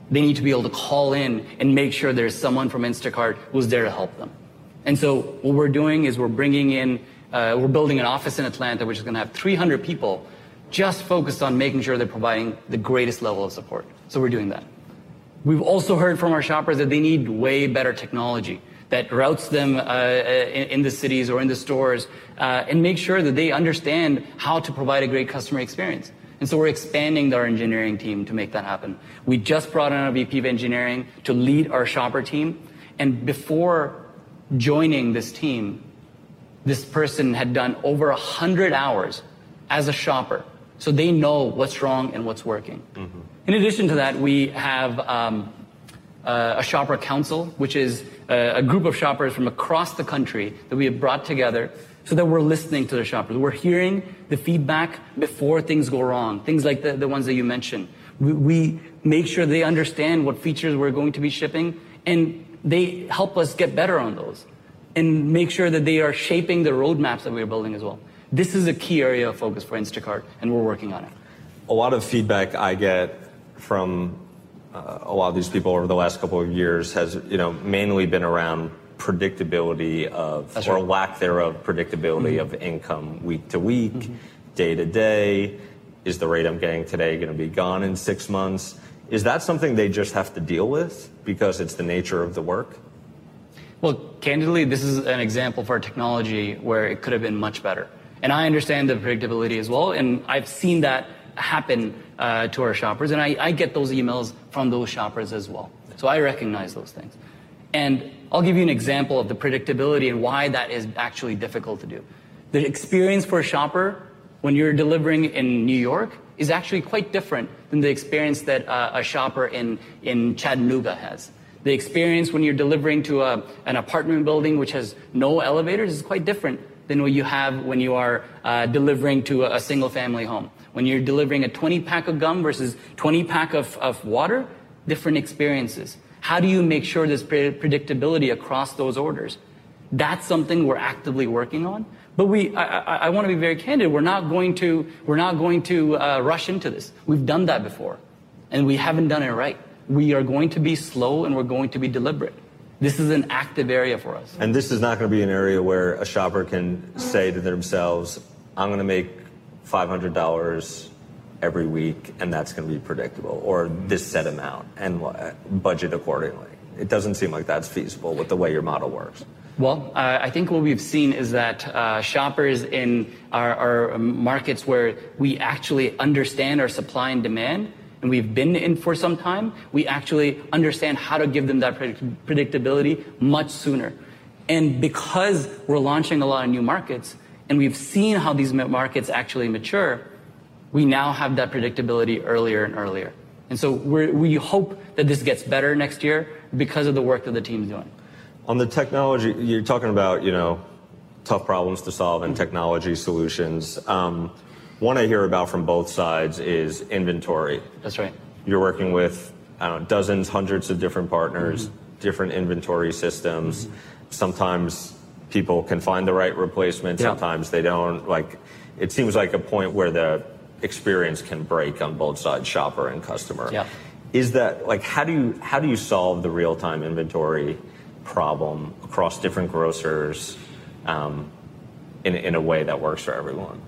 they need to be able to call in and make sure there's someone from Instacart who's there to help them. And so what we're doing is we're bringing in, uh, we're building an office in Atlanta, which is going to have three hundred people just focused on making sure they're providing the greatest level of support. So we're doing that. We've also heard from our shoppers that they need way better technology that routes them uh, in, in the cities or in the stores uh, and make sure that they understand how to provide a great customer experience. And so we're expanding our engineering team to make that happen. We just brought in a V P of engineering to lead our shopper team. And before joining this team, this person had done over one hundred hours as a shopper. So they know what's wrong and what's working. Mm-hmm. In addition to that, we have um, uh, a shopper council, which is a, a group of shoppers from across the country that we have brought together so that we're listening to the shoppers. We're hearing the feedback before things go wrong, things like the, the ones that you mentioned. We, we make sure they understand what features we're going to be shipping, and they help us get better on those and make sure that they are shaping the roadmaps that we're building as well. This is a key area of focus for Instacart, and we're working on it. A lot of feedback I get from uh, a lot of these people over the last couple of years has, you know, mainly been around predictability of, That's or right. lack thereof, predictability mm-hmm. of income week to week, mm-hmm. day to day. Is the rate I'm getting today going to be gone in six months? Is that something they just have to deal with because it's the nature of the work? Well, candidly, this is an example for technology where it could have been much better. And I understand the predictability as well, and I've seen that happen uh, to our shoppers, and I, I get those emails from those shoppers as well. So I recognize those things. And I'll give you an example of the predictability and why that is actually difficult to do. The experience for a shopper when you're delivering in New York is actually quite different than the experience that uh, a shopper in, in Chattanooga has. The experience when you're delivering to a, an apartment building which has no elevators is quite different than what you have when you are uh, delivering to a, a single family home. When you're delivering a twenty pack of gum versus twenty pack of, of water, different experiences. How do you make sure there's pre- predictability across those orders? That's something we're actively working on. But we, I, I, I want to be very candid. We're not going to, we're not going to uh, rush into this. We've done that before, and we haven't done it right. We are going to be slow, and we're going to be deliberate. This is an active area for us. And this is not going to be an area where a shopper can say to themselves, I'm going to make five hundred dollars every week, and that's going to be predictable, or this set amount, and budget accordingly. It doesn't seem like that's feasible with the way your model works. Well, uh, I think what we've seen is that uh, shoppers in our, our markets where we actually understand our supply and demand, and we've been in for some time, we actually understand how to give them that predict- predictability much sooner. And because we're launching a lot of new markets, and we've seen how these markets actually mature, we now have that predictability earlier and earlier. And so we're, we hope that this gets better next year because of the work that the team's doing. On the technology, you're talking about, you know, tough problems to solve and technology solutions. Um, one I hear about from both sides is inventory. That's right. You're working with, I don't know, dozens, hundreds of different partners, mm-hmm. different inventory systems. Mm-hmm. Sometimes people can find the right replacement, yeah. sometimes they don't. Like, it seems like a point where the experience can break on both sides, shopper and customer. Yeah. Is that, like, how do you how do you solve the real-time inventory problem across different grocers um, in in a way that works for everyone?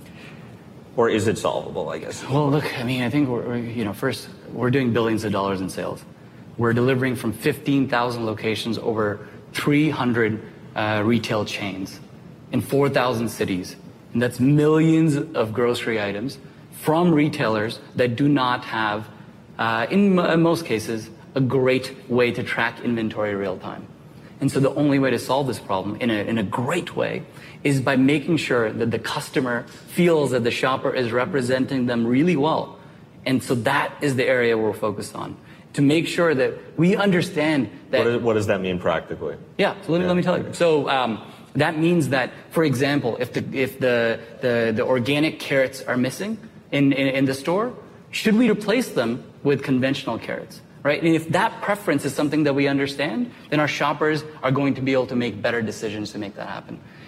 Or is it solvable, I guess? Well, look, I mean, I think we're, you know, first, we're doing billions of dollars in sales. We're delivering from fifteen thousand locations over three hundred uh, retail chains in four thousand cities. And that's millions of grocery items from retailers that do not have, uh, in, m- in most cases, a great way to track inventory real time. And so the only way to solve this problem in a, in a great way is by making sure that the customer feels that the shopper is representing them really well. And so that is the area we're focused on, to make sure that we understand that... What, is, what does that mean practically? Yeah, so let me, yeah. let me tell you. So um, that means that, for example, if the if the, the, the organic carrots are missing in, in, in the store, should we replace them with conventional carrots? Right? And if that preference is something that we understand, then our shoppers are going to be able to make better decisions to make that happen.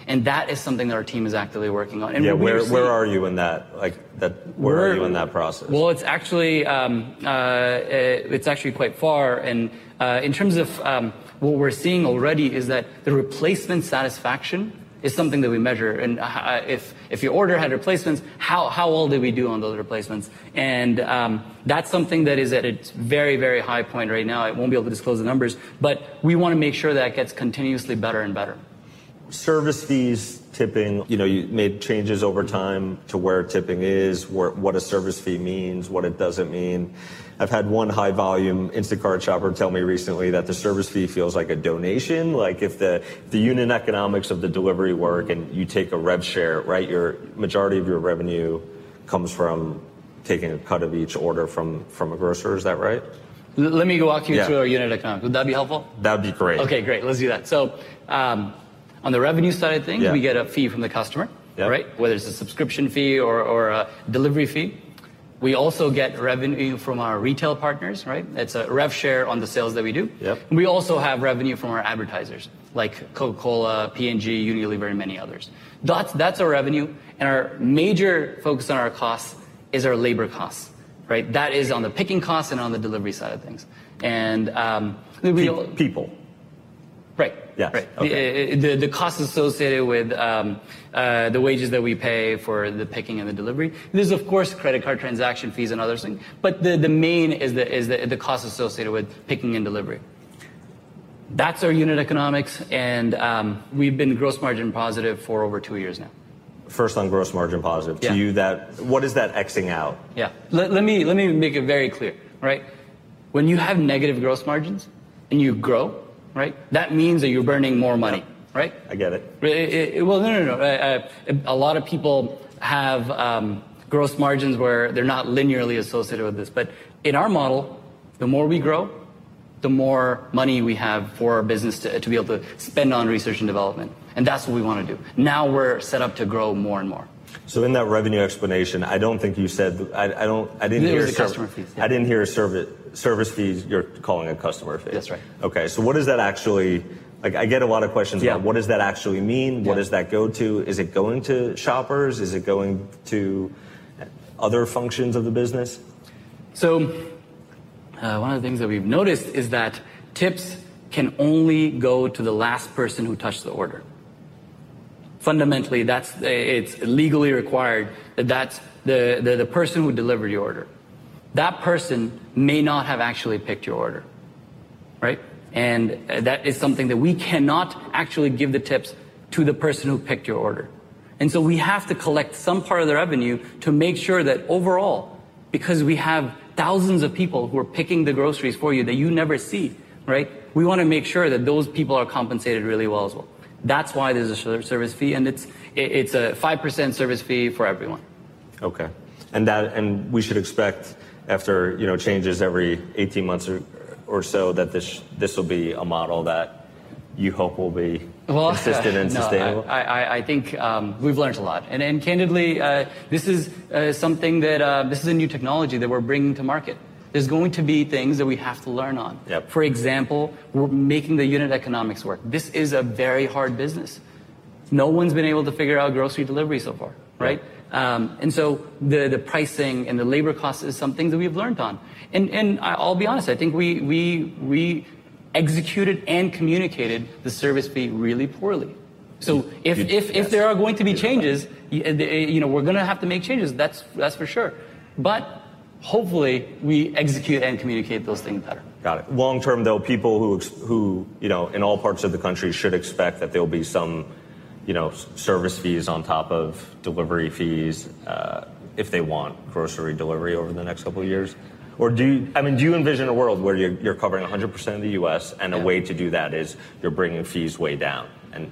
And that is something that our team is actively working on. And yeah, where seeing, where are you in that? Like that, where are you in that process? Well, it's actually um, uh, it's actually quite far. And uh, in terms of um, what we're seeing already is that the replacement satisfaction is something that we measure. And uh, if if your order had replacements, how how well did we do on those replacements? And um, that's something that is at its very, very high point right now. I won't be able to disclose the numbers, but we want to make sure that it gets continuously better and better. Service fees, tipping, you know, you made changes over time to where tipping is, where, what a service fee means, what it doesn't mean. I've had one high volume Instacart shopper tell me recently that the service fee feels like a donation. Like if the, the unit economics of the delivery work and you take a rev share, right, your majority of your revenue comes from taking a cut of each order from, from a grocer, is that right? L- let me walk you yeah. through our unit economics. Would that be helpful? That'd be great. Okay, great. Let's do that. So um, on the revenue side of things, yeah. we get a fee from the customer, yep. right? Whether it's a subscription fee or, or a delivery fee. We also get revenue from our retail partners, right? It's a rev share on the sales that we do. Yep. And we also have revenue from our advertisers, like Coca-Cola, P and G, Unilever, and many others. That's, that's our revenue. And our major focus on our costs is our labor costs, right? That is on the picking costs and on the delivery side of things. And um, we, people. Right. Yes. Right. Okay. The, the, the costs associated with um, uh, the wages that we pay for the picking and the delivery. There's of course credit card transaction fees and other things, but the, the main is the is the, the cost associated with picking and delivery. That's our unit economics, and um, we've been gross margin positive for over two years now. First on gross margin positive. To yeah. you, that what is that Xing out? Yeah. Let, let me let me make it very clear. Right. When you have negative gross margins and you grow. Right? That means that you're burning more money, yeah. right? I get it. it, it, it well, no, no, no. Uh, a lot of people have um, gross margins where they're not linearly associated with this. But in our model, the more we grow, the more money we have for our business to, to be able to spend on research and development. And that's what we want to do. Now we're set up to grow more and more. So in that revenue explanation, I don't think you said, I, I don't, I didn't it hear was customer fees. Yeah. I didn't hear service service fees. You're calling a customer fee. That's right. Okay. So what does that actually? Like, I get a lot of questions yeah. about what does that actually mean? What yeah. does that go to? Is it going to shoppers? Is it going to other functions of the business? So uh, one of the things that we've noticed is that tips can only go to the last person who touched the order. Fundamentally, that's it's legally required that that's the, the, the person who delivered your order. That person may not have actually picked your order, right? And that is something that we cannot actually give the tips to the person who picked your order. And so we have to collect some part of the revenue to make sure that overall, because we have thousands of people who are picking the groceries for you that you never see, right? We want to make sure that those people are compensated really well as well. That's why there's a service fee, and it's it's a five percent service fee for everyone. Okay, and that and we should expect after you know changes every eighteen months or, or so that this this will be a model that you hope will be well, consistent and no, sustainable. I, I, I think um, we've learned a lot, and and candidly, uh, this is uh, something that uh, this is a new technology that we're bringing to market. There's going to be things that we have to learn on. Yep. For example, we're making the unit economics work. This is a very hard business. No one's been able to figure out grocery delivery so far, right? Yep. Um, and so the, the pricing and the labor costs is something that we've learned on. And, and I'll be honest, I think we, we, we executed and communicated the service fee really poorly. So if, you, if, yes. if there are going to be changes, you, you know, we're going to have to make changes. That's, that's for sure. But hopefully, we execute and communicate those things better. Got it. Long term, though, people who, who, you know, in all parts of the country should expect that there will be some, you know, service fees on top of delivery fees uh, if they want grocery delivery over the next couple of years. Or do you, I mean, do you envision a world where you're, you're covering one hundred percent of the U S and yeah. a way to do that is you're bringing fees way down? And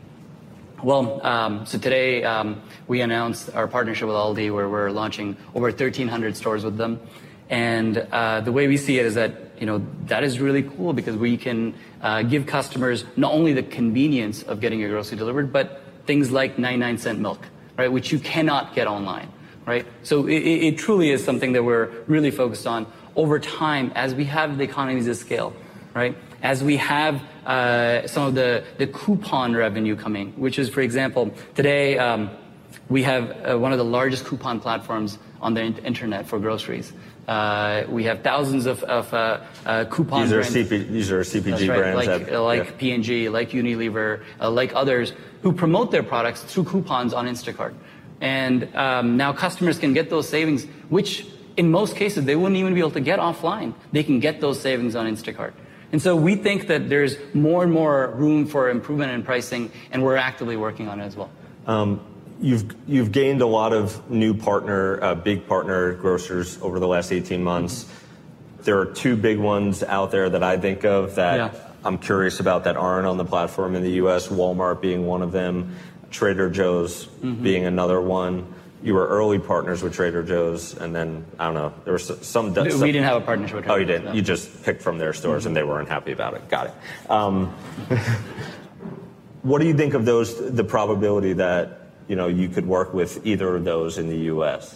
Well, um, so today um, we announced our partnership with Aldi, where we're launching over thirteen hundred stores with them. And uh, the way we see it is that, you know, that is really cool because we can uh, give customers not only the convenience of getting your grocery delivered, but things like ninety-nine cent milk, right, which you cannot get online, right? So it, it truly is something that we're really focused on over time as we have the economies of scale, right? as we have uh, some of the, the coupon revenue coming, which is, for example, today um, we have uh, one of the largest coupon platforms on the internet for groceries. Uh, we have thousands of, of uh, uh, coupon these are brands. C P, these are C P G right, brands. like, that, like yeah. P and G, like Unilever, uh, like others, who promote their products through coupons on Instacart. And um, now customers can get those savings, which in most cases they wouldn't even be able to get offline. They can get those savings on Instacart. And so we think that there's more and more room for improvement in pricing, and we're actively working on it as well. Um, You've you've gained a lot of new partner, uh, big partner grocers over the last eighteen months. There are two big ones out there that I think of that yeah. I'm curious about that aren't on the platform in the U S, Walmart being one of them, Trader Joe's mm-hmm. being another one. You were early partners with Trader Joe's, and then, I don't know, there was some... We some, didn't have a partnership with Trader Joe's. Oh, you didn't? No. You just picked from their stores, mm-hmm. and they weren't happy about it. Got it. Um, what do you think of those, the probability that you know, you could work with either of those in the U S?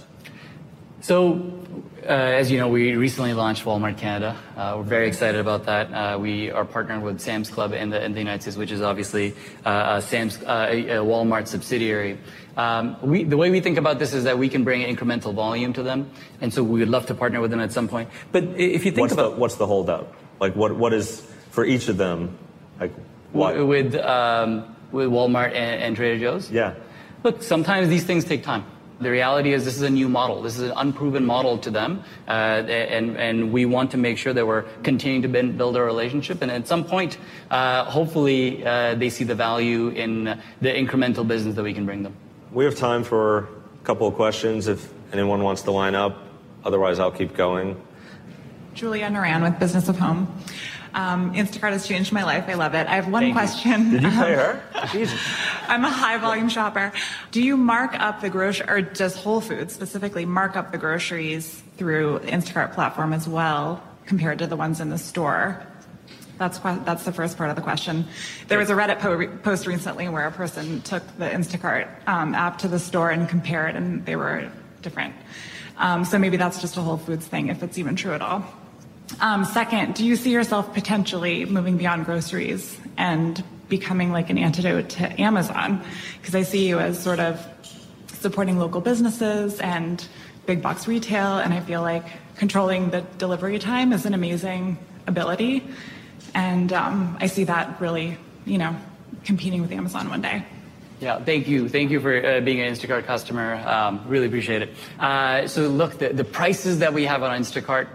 So, uh, as you know, we recently launched Walmart Canada. Uh, we're very excited about that. Uh, we are partnered with Sam's Club in the, in the United States, which is obviously uh, a, Sam's, uh, a, a Walmart subsidiary. Um, we, the way we think about this is that we can bring incremental volume to them, and so we would love to partner with them at some point. But if you think what's about... The, what's the holdup? Like, what what is, for each of them, like, what? With, um, with Walmart and, and Trader Joe's? Yeah. Look, sometimes these things take time. The reality is this is a new model. This is an unproven model to them, uh, and, and we want to make sure that we're continuing to build a relationship. And at some point, uh, hopefully, uh, they see the value in the incremental business that we can bring them. We have time for a couple of questions if anyone wants to line up. Otherwise, I'll keep going. Julia Naran with Business of Home. Um, Instacart has changed my life. I love it. I have one Thank question. You. Did you pay her? Jesus. I'm a high volume shopper. Do you mark up the grocery, or does Whole Foods specifically mark up the groceries through the Instacart platform as well, compared to the ones in the store? That's that's the first part of the question. There was a Reddit po- post recently where a person took the Instacart um, app to the store and compared, and they were different. Um, so maybe that's just a Whole Foods thing, if it's even true at all. Um, second, do you see yourself potentially moving beyond groceries and becoming like an antidote to Amazon? Because I see you as sort of supporting local businesses and big box retail, and I feel like controlling the delivery time is an amazing ability. And um, I see that really, you know, competing with Amazon one day. Yeah, thank you. Thank you for uh, being an Instacart customer. Um, really appreciate it. Uh, so look, the, the prices that we have on Instacart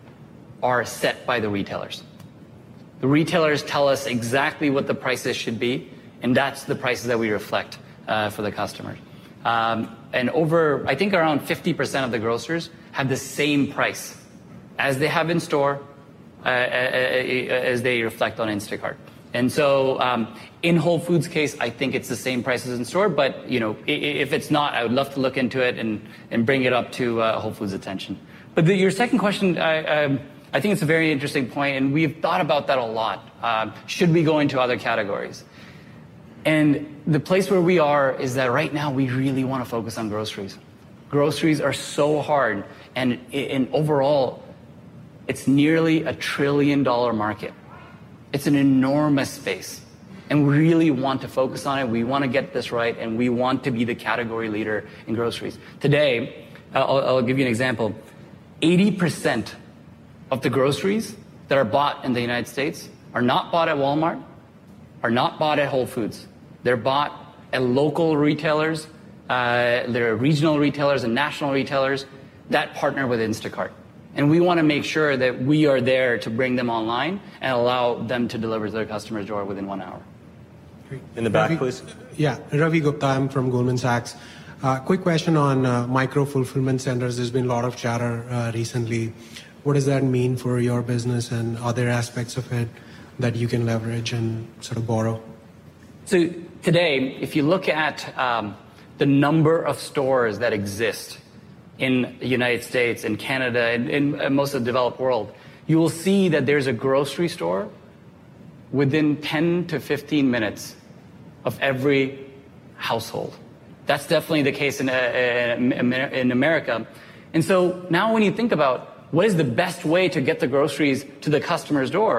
are set by the retailers. The retailers tell us exactly what the prices should be, and that's the prices that we reflect uh, for the customers. Um, and over, I think around fifty percent of the grocers have the same price as they have in store, uh, as they reflect on Instacart. And so um, in Whole Foods case, I think it's the same prices in store, but you know, if it's not, I would love to look into it and, and bring it up to uh, Whole Foods' attention. But the, your second question, I, um, I think it's a very interesting point, and we've thought about that a lot. Um, should we go into other categories? And the place where we are is that right now we really want to focus on groceries. Groceries are so hard, and, and overall, it's nearly a trillion dollar market. It's an enormous space, and we really want to focus on it. We want to get this right, and we want to be the category leader in groceries. Today, I'll, I'll give you an example. eighty percent of the groceries that are bought in the United States are not bought at Walmart, are not bought at Whole Foods. They're bought at local retailers, uh, they're regional retailers and national retailers that partner with Instacart. And we want to make sure that we are there to bring them online and allow them to deliver to their customer's door within one hour. Great. In the back, Ravi, please. Yeah, Ravi Gupta, I'm from Goldman Sachs. Uh, quick question on uh, micro-fulfillment centers. There's been a lot of chatter uh, recently. What does that mean for your business, and are there aspects of it that you can leverage and sort of borrow? So today, if you look at um, the number of stores that exist in the United States, in Canada, and in, in most of the developed world, you will see that there's a grocery store within ten to fifteen minutes of every household. That's definitely the case in, uh, in America. And so now when you think about what is the best way to get the groceries to the customer's door,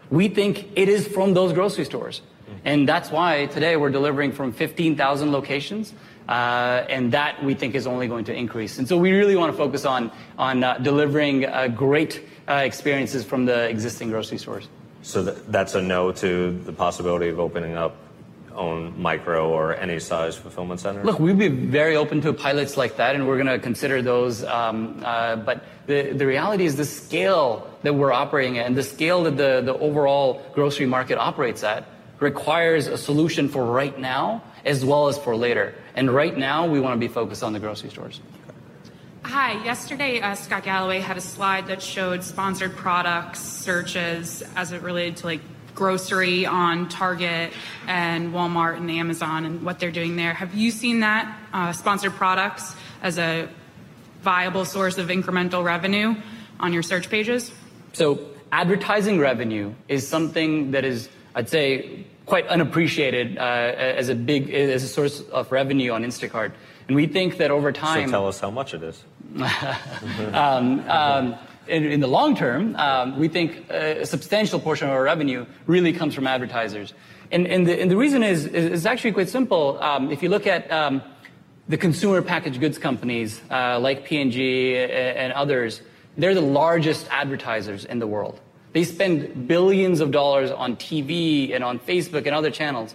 We think it is from those grocery stores. And that's why today we're delivering from fifteen thousand locations, uh, and that we think is only going to increase. And so we really want to focus on, on uh, delivering uh, great uh, experiences from the existing grocery stores. So th- that's a no to the possibility of opening up own micro or any size fulfillment centers? Look, we'd be very open to pilots like that, and we're going to consider those. Um, uh, but the, the reality is the scale that we're operating at and the scale that the, the overall grocery market operates at requires a solution for right now as well as for later. And right now, we want to be focused on the grocery stores. Hi. Yesterday, uh, Scott Galloway had a slide that showed sponsored products searches as it related to like grocery on Target and Walmart and Amazon and what they're doing there. Have you seen that uh, sponsored products as a viable source of incremental revenue on your search pages? So advertising revenue is something that is, I'd say, quite unappreciated uh, as a big as a source of revenue on Instacart. And we think that over time... So tell us how much it is. um, um, in, in the long term, um, we think a substantial portion of our revenue really comes from advertisers. And, and, the, and the reason is, is, is actually quite simple. Um, if you look at um, the consumer packaged goods companies uh, like P and G and others, they're the largest advertisers in the world. They spend billions of dollars on T V and on Facebook and other channels.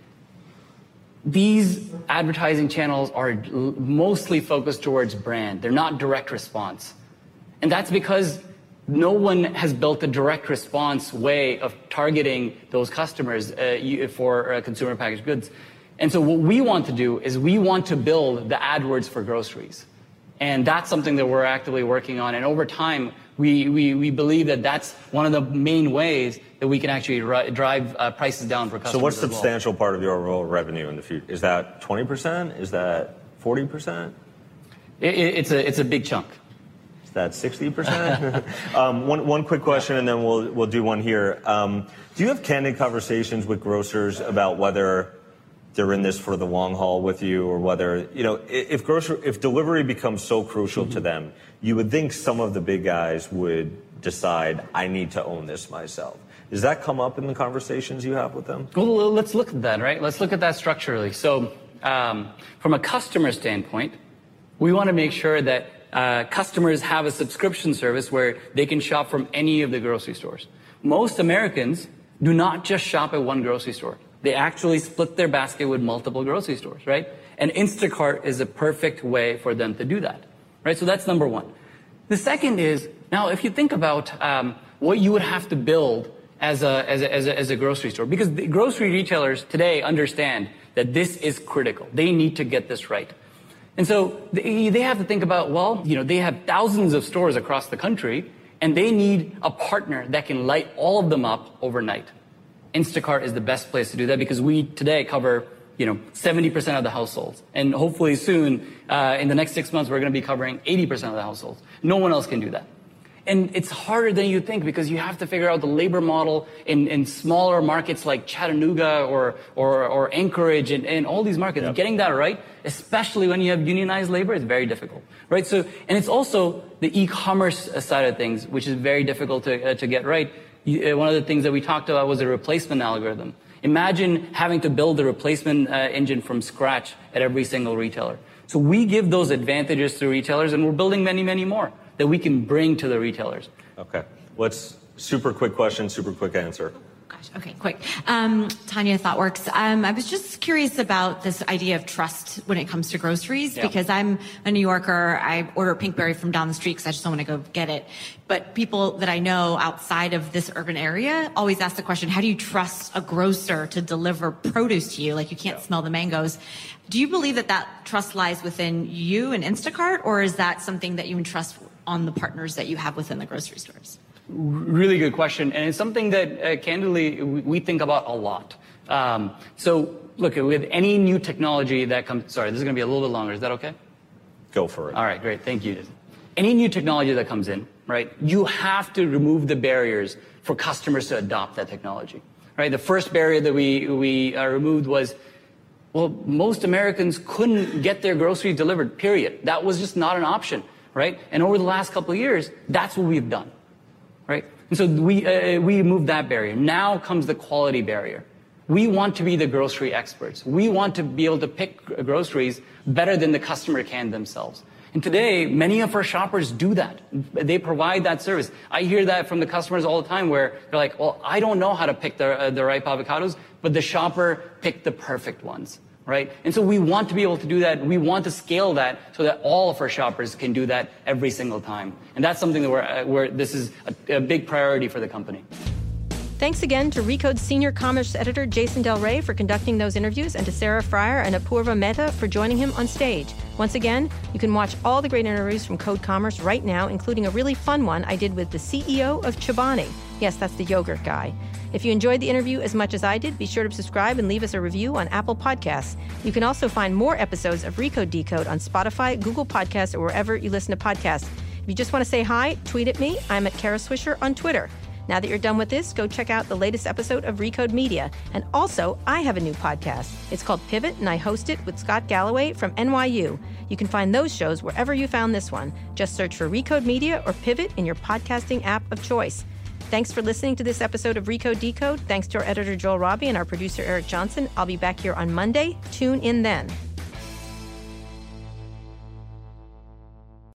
These advertising channels are mostly focused towards brand. They're not direct response. And that's because no one has built a direct response way of targeting those customers uh, for uh, consumer packaged goods. And so what we want to do is we want to build the AdWords for groceries. And that's something that we're actively working on. And over time, we, we, we believe that that's one of the main ways that we can actually ri- drive uh, prices down for customers. So what's as well. substantial part of your overall revenue in the future? Is that twenty percent? Is that forty percent? It, it, it's a it's a big chunk. Is that sixty percent? um, one one quick question, and then we'll we'll do one here. Um, do you have candid conversations with grocers about whether they're in this for the long haul with you, or whether, you know, if grocery, if delivery becomes so crucial mm-hmm. to them, you would think some of the big guys would decide, I need to own this myself. Does that come up in the conversations you have with them? Well, let's look at that, right? Let's look at that structurally. So um, from a customer standpoint, we want to make sure that uh, customers have a subscription service where they can shop from any of the grocery stores. Most Americans do not just shop at one grocery store. They actually split their basket with multiple grocery stores, right? And Instacart is a perfect way for them to do that, right? So that's number one. The second is, now if you think about um, what you would have to build as a, as a, as a, as a grocery store, because the grocery retailers today understand that this is critical. They need to get this right. And so they, they have to think about, well, you know, they have thousands of stores across the country, and they need a partner that can light all of them up overnight. Instacart is the best place to do that because we today cover, you know, seventy percent of the households. And hopefully soon, uh, in the next six months, we're going to be covering eighty percent of the households. No one else can do that. And it's harder than you think because you have to figure out the labor model in, in smaller markets like Chattanooga or, or, or Anchorage and, and all these markets. Yep. Getting that right, especially when you have unionized labor, is very difficult, right? So, and it's also the e-commerce side of things, which is very difficult to, uh, to get right. You, uh, one of the things that we talked about was a replacement algorithm. Imagine having to build a replacement uh, engine from scratch at every single retailer. So we give those advantages to retailers, and we're building many, many more that we can bring to the retailers. Okay. Let's, super quick question, super quick answer. Gosh, okay, quick. Um, Tanya, ThoughtWorks. Um, I was just curious about this idea of trust when it comes to groceries, yeah. because I'm a New Yorker. I order Pinkberry from down the street because I just don't want to go get it. But people that I know outside of this urban area always ask the question, how do you trust a grocer to deliver produce to you? Like you can't yeah. smell the mangoes. Do you believe that that trust lies within you and Instacart, or is that something that you entrust on the partners that you have within the grocery stores? Really good question. And it's something that, uh, candidly, we think about a lot. Um, so, look, with any new technology that comes... Sorry, this is going to be a little bit longer. Is that okay? Go for it. All right, great. Thank you. Any new technology that comes in, right, you have to remove the barriers for customers to adopt that technology, right? The first barrier that we, we uh, removed was, well, most Americans couldn't get their groceries delivered, period. That was just not an option, right? And over the last couple of years, that's what we've done. Right? And so we, uh, we moved that barrier. Now comes the quality barrier. We want to be the grocery experts. We want to be able to pick groceries better than the customer can themselves. And today, many of our shoppers do that. They provide that service. I hear that from the customers all the time where they're like, well, I don't know how to pick the, uh, the ripe avocados, but the shopper picked the perfect ones, right? And so we want to be able to do that. We want to scale that so that all of our shoppers can do that every single time. And that's something that we're, uh, we're this is a, a big priority for the company. Thanks again to Recode's senior commerce editor, Jason Del Rey, for conducting those interviews, and to Sarah Fryer and Apurva Mehta for joining him on stage. Once again, you can watch all the great interviews from Code Commerce right now, including a really fun one I did with the C E O of Chobani. Yes, that's the yogurt guy. If you enjoyed the interview as much as I did, be sure to subscribe and leave us a review on Apple Podcasts. You can also find more episodes of Recode Decode on Spotify, Google Podcasts, or wherever you listen to podcasts. If you just want to say hi, tweet at me. I'm at Kara Swisher on Twitter. Now that you're done with this, go check out the latest episode of Recode Media. And also, I have a new podcast. It's called Pivot, and I host it with Scott Galloway from N Y U. You can find those shows wherever you found this one. Just search for Recode Media or Pivot in your podcasting app of choice. Thanks for listening to this episode of Recode Decode. Thanks to our editor, Joel Robbie, and our producer, Eric Johnson. I'll be back here on Monday. Tune in then.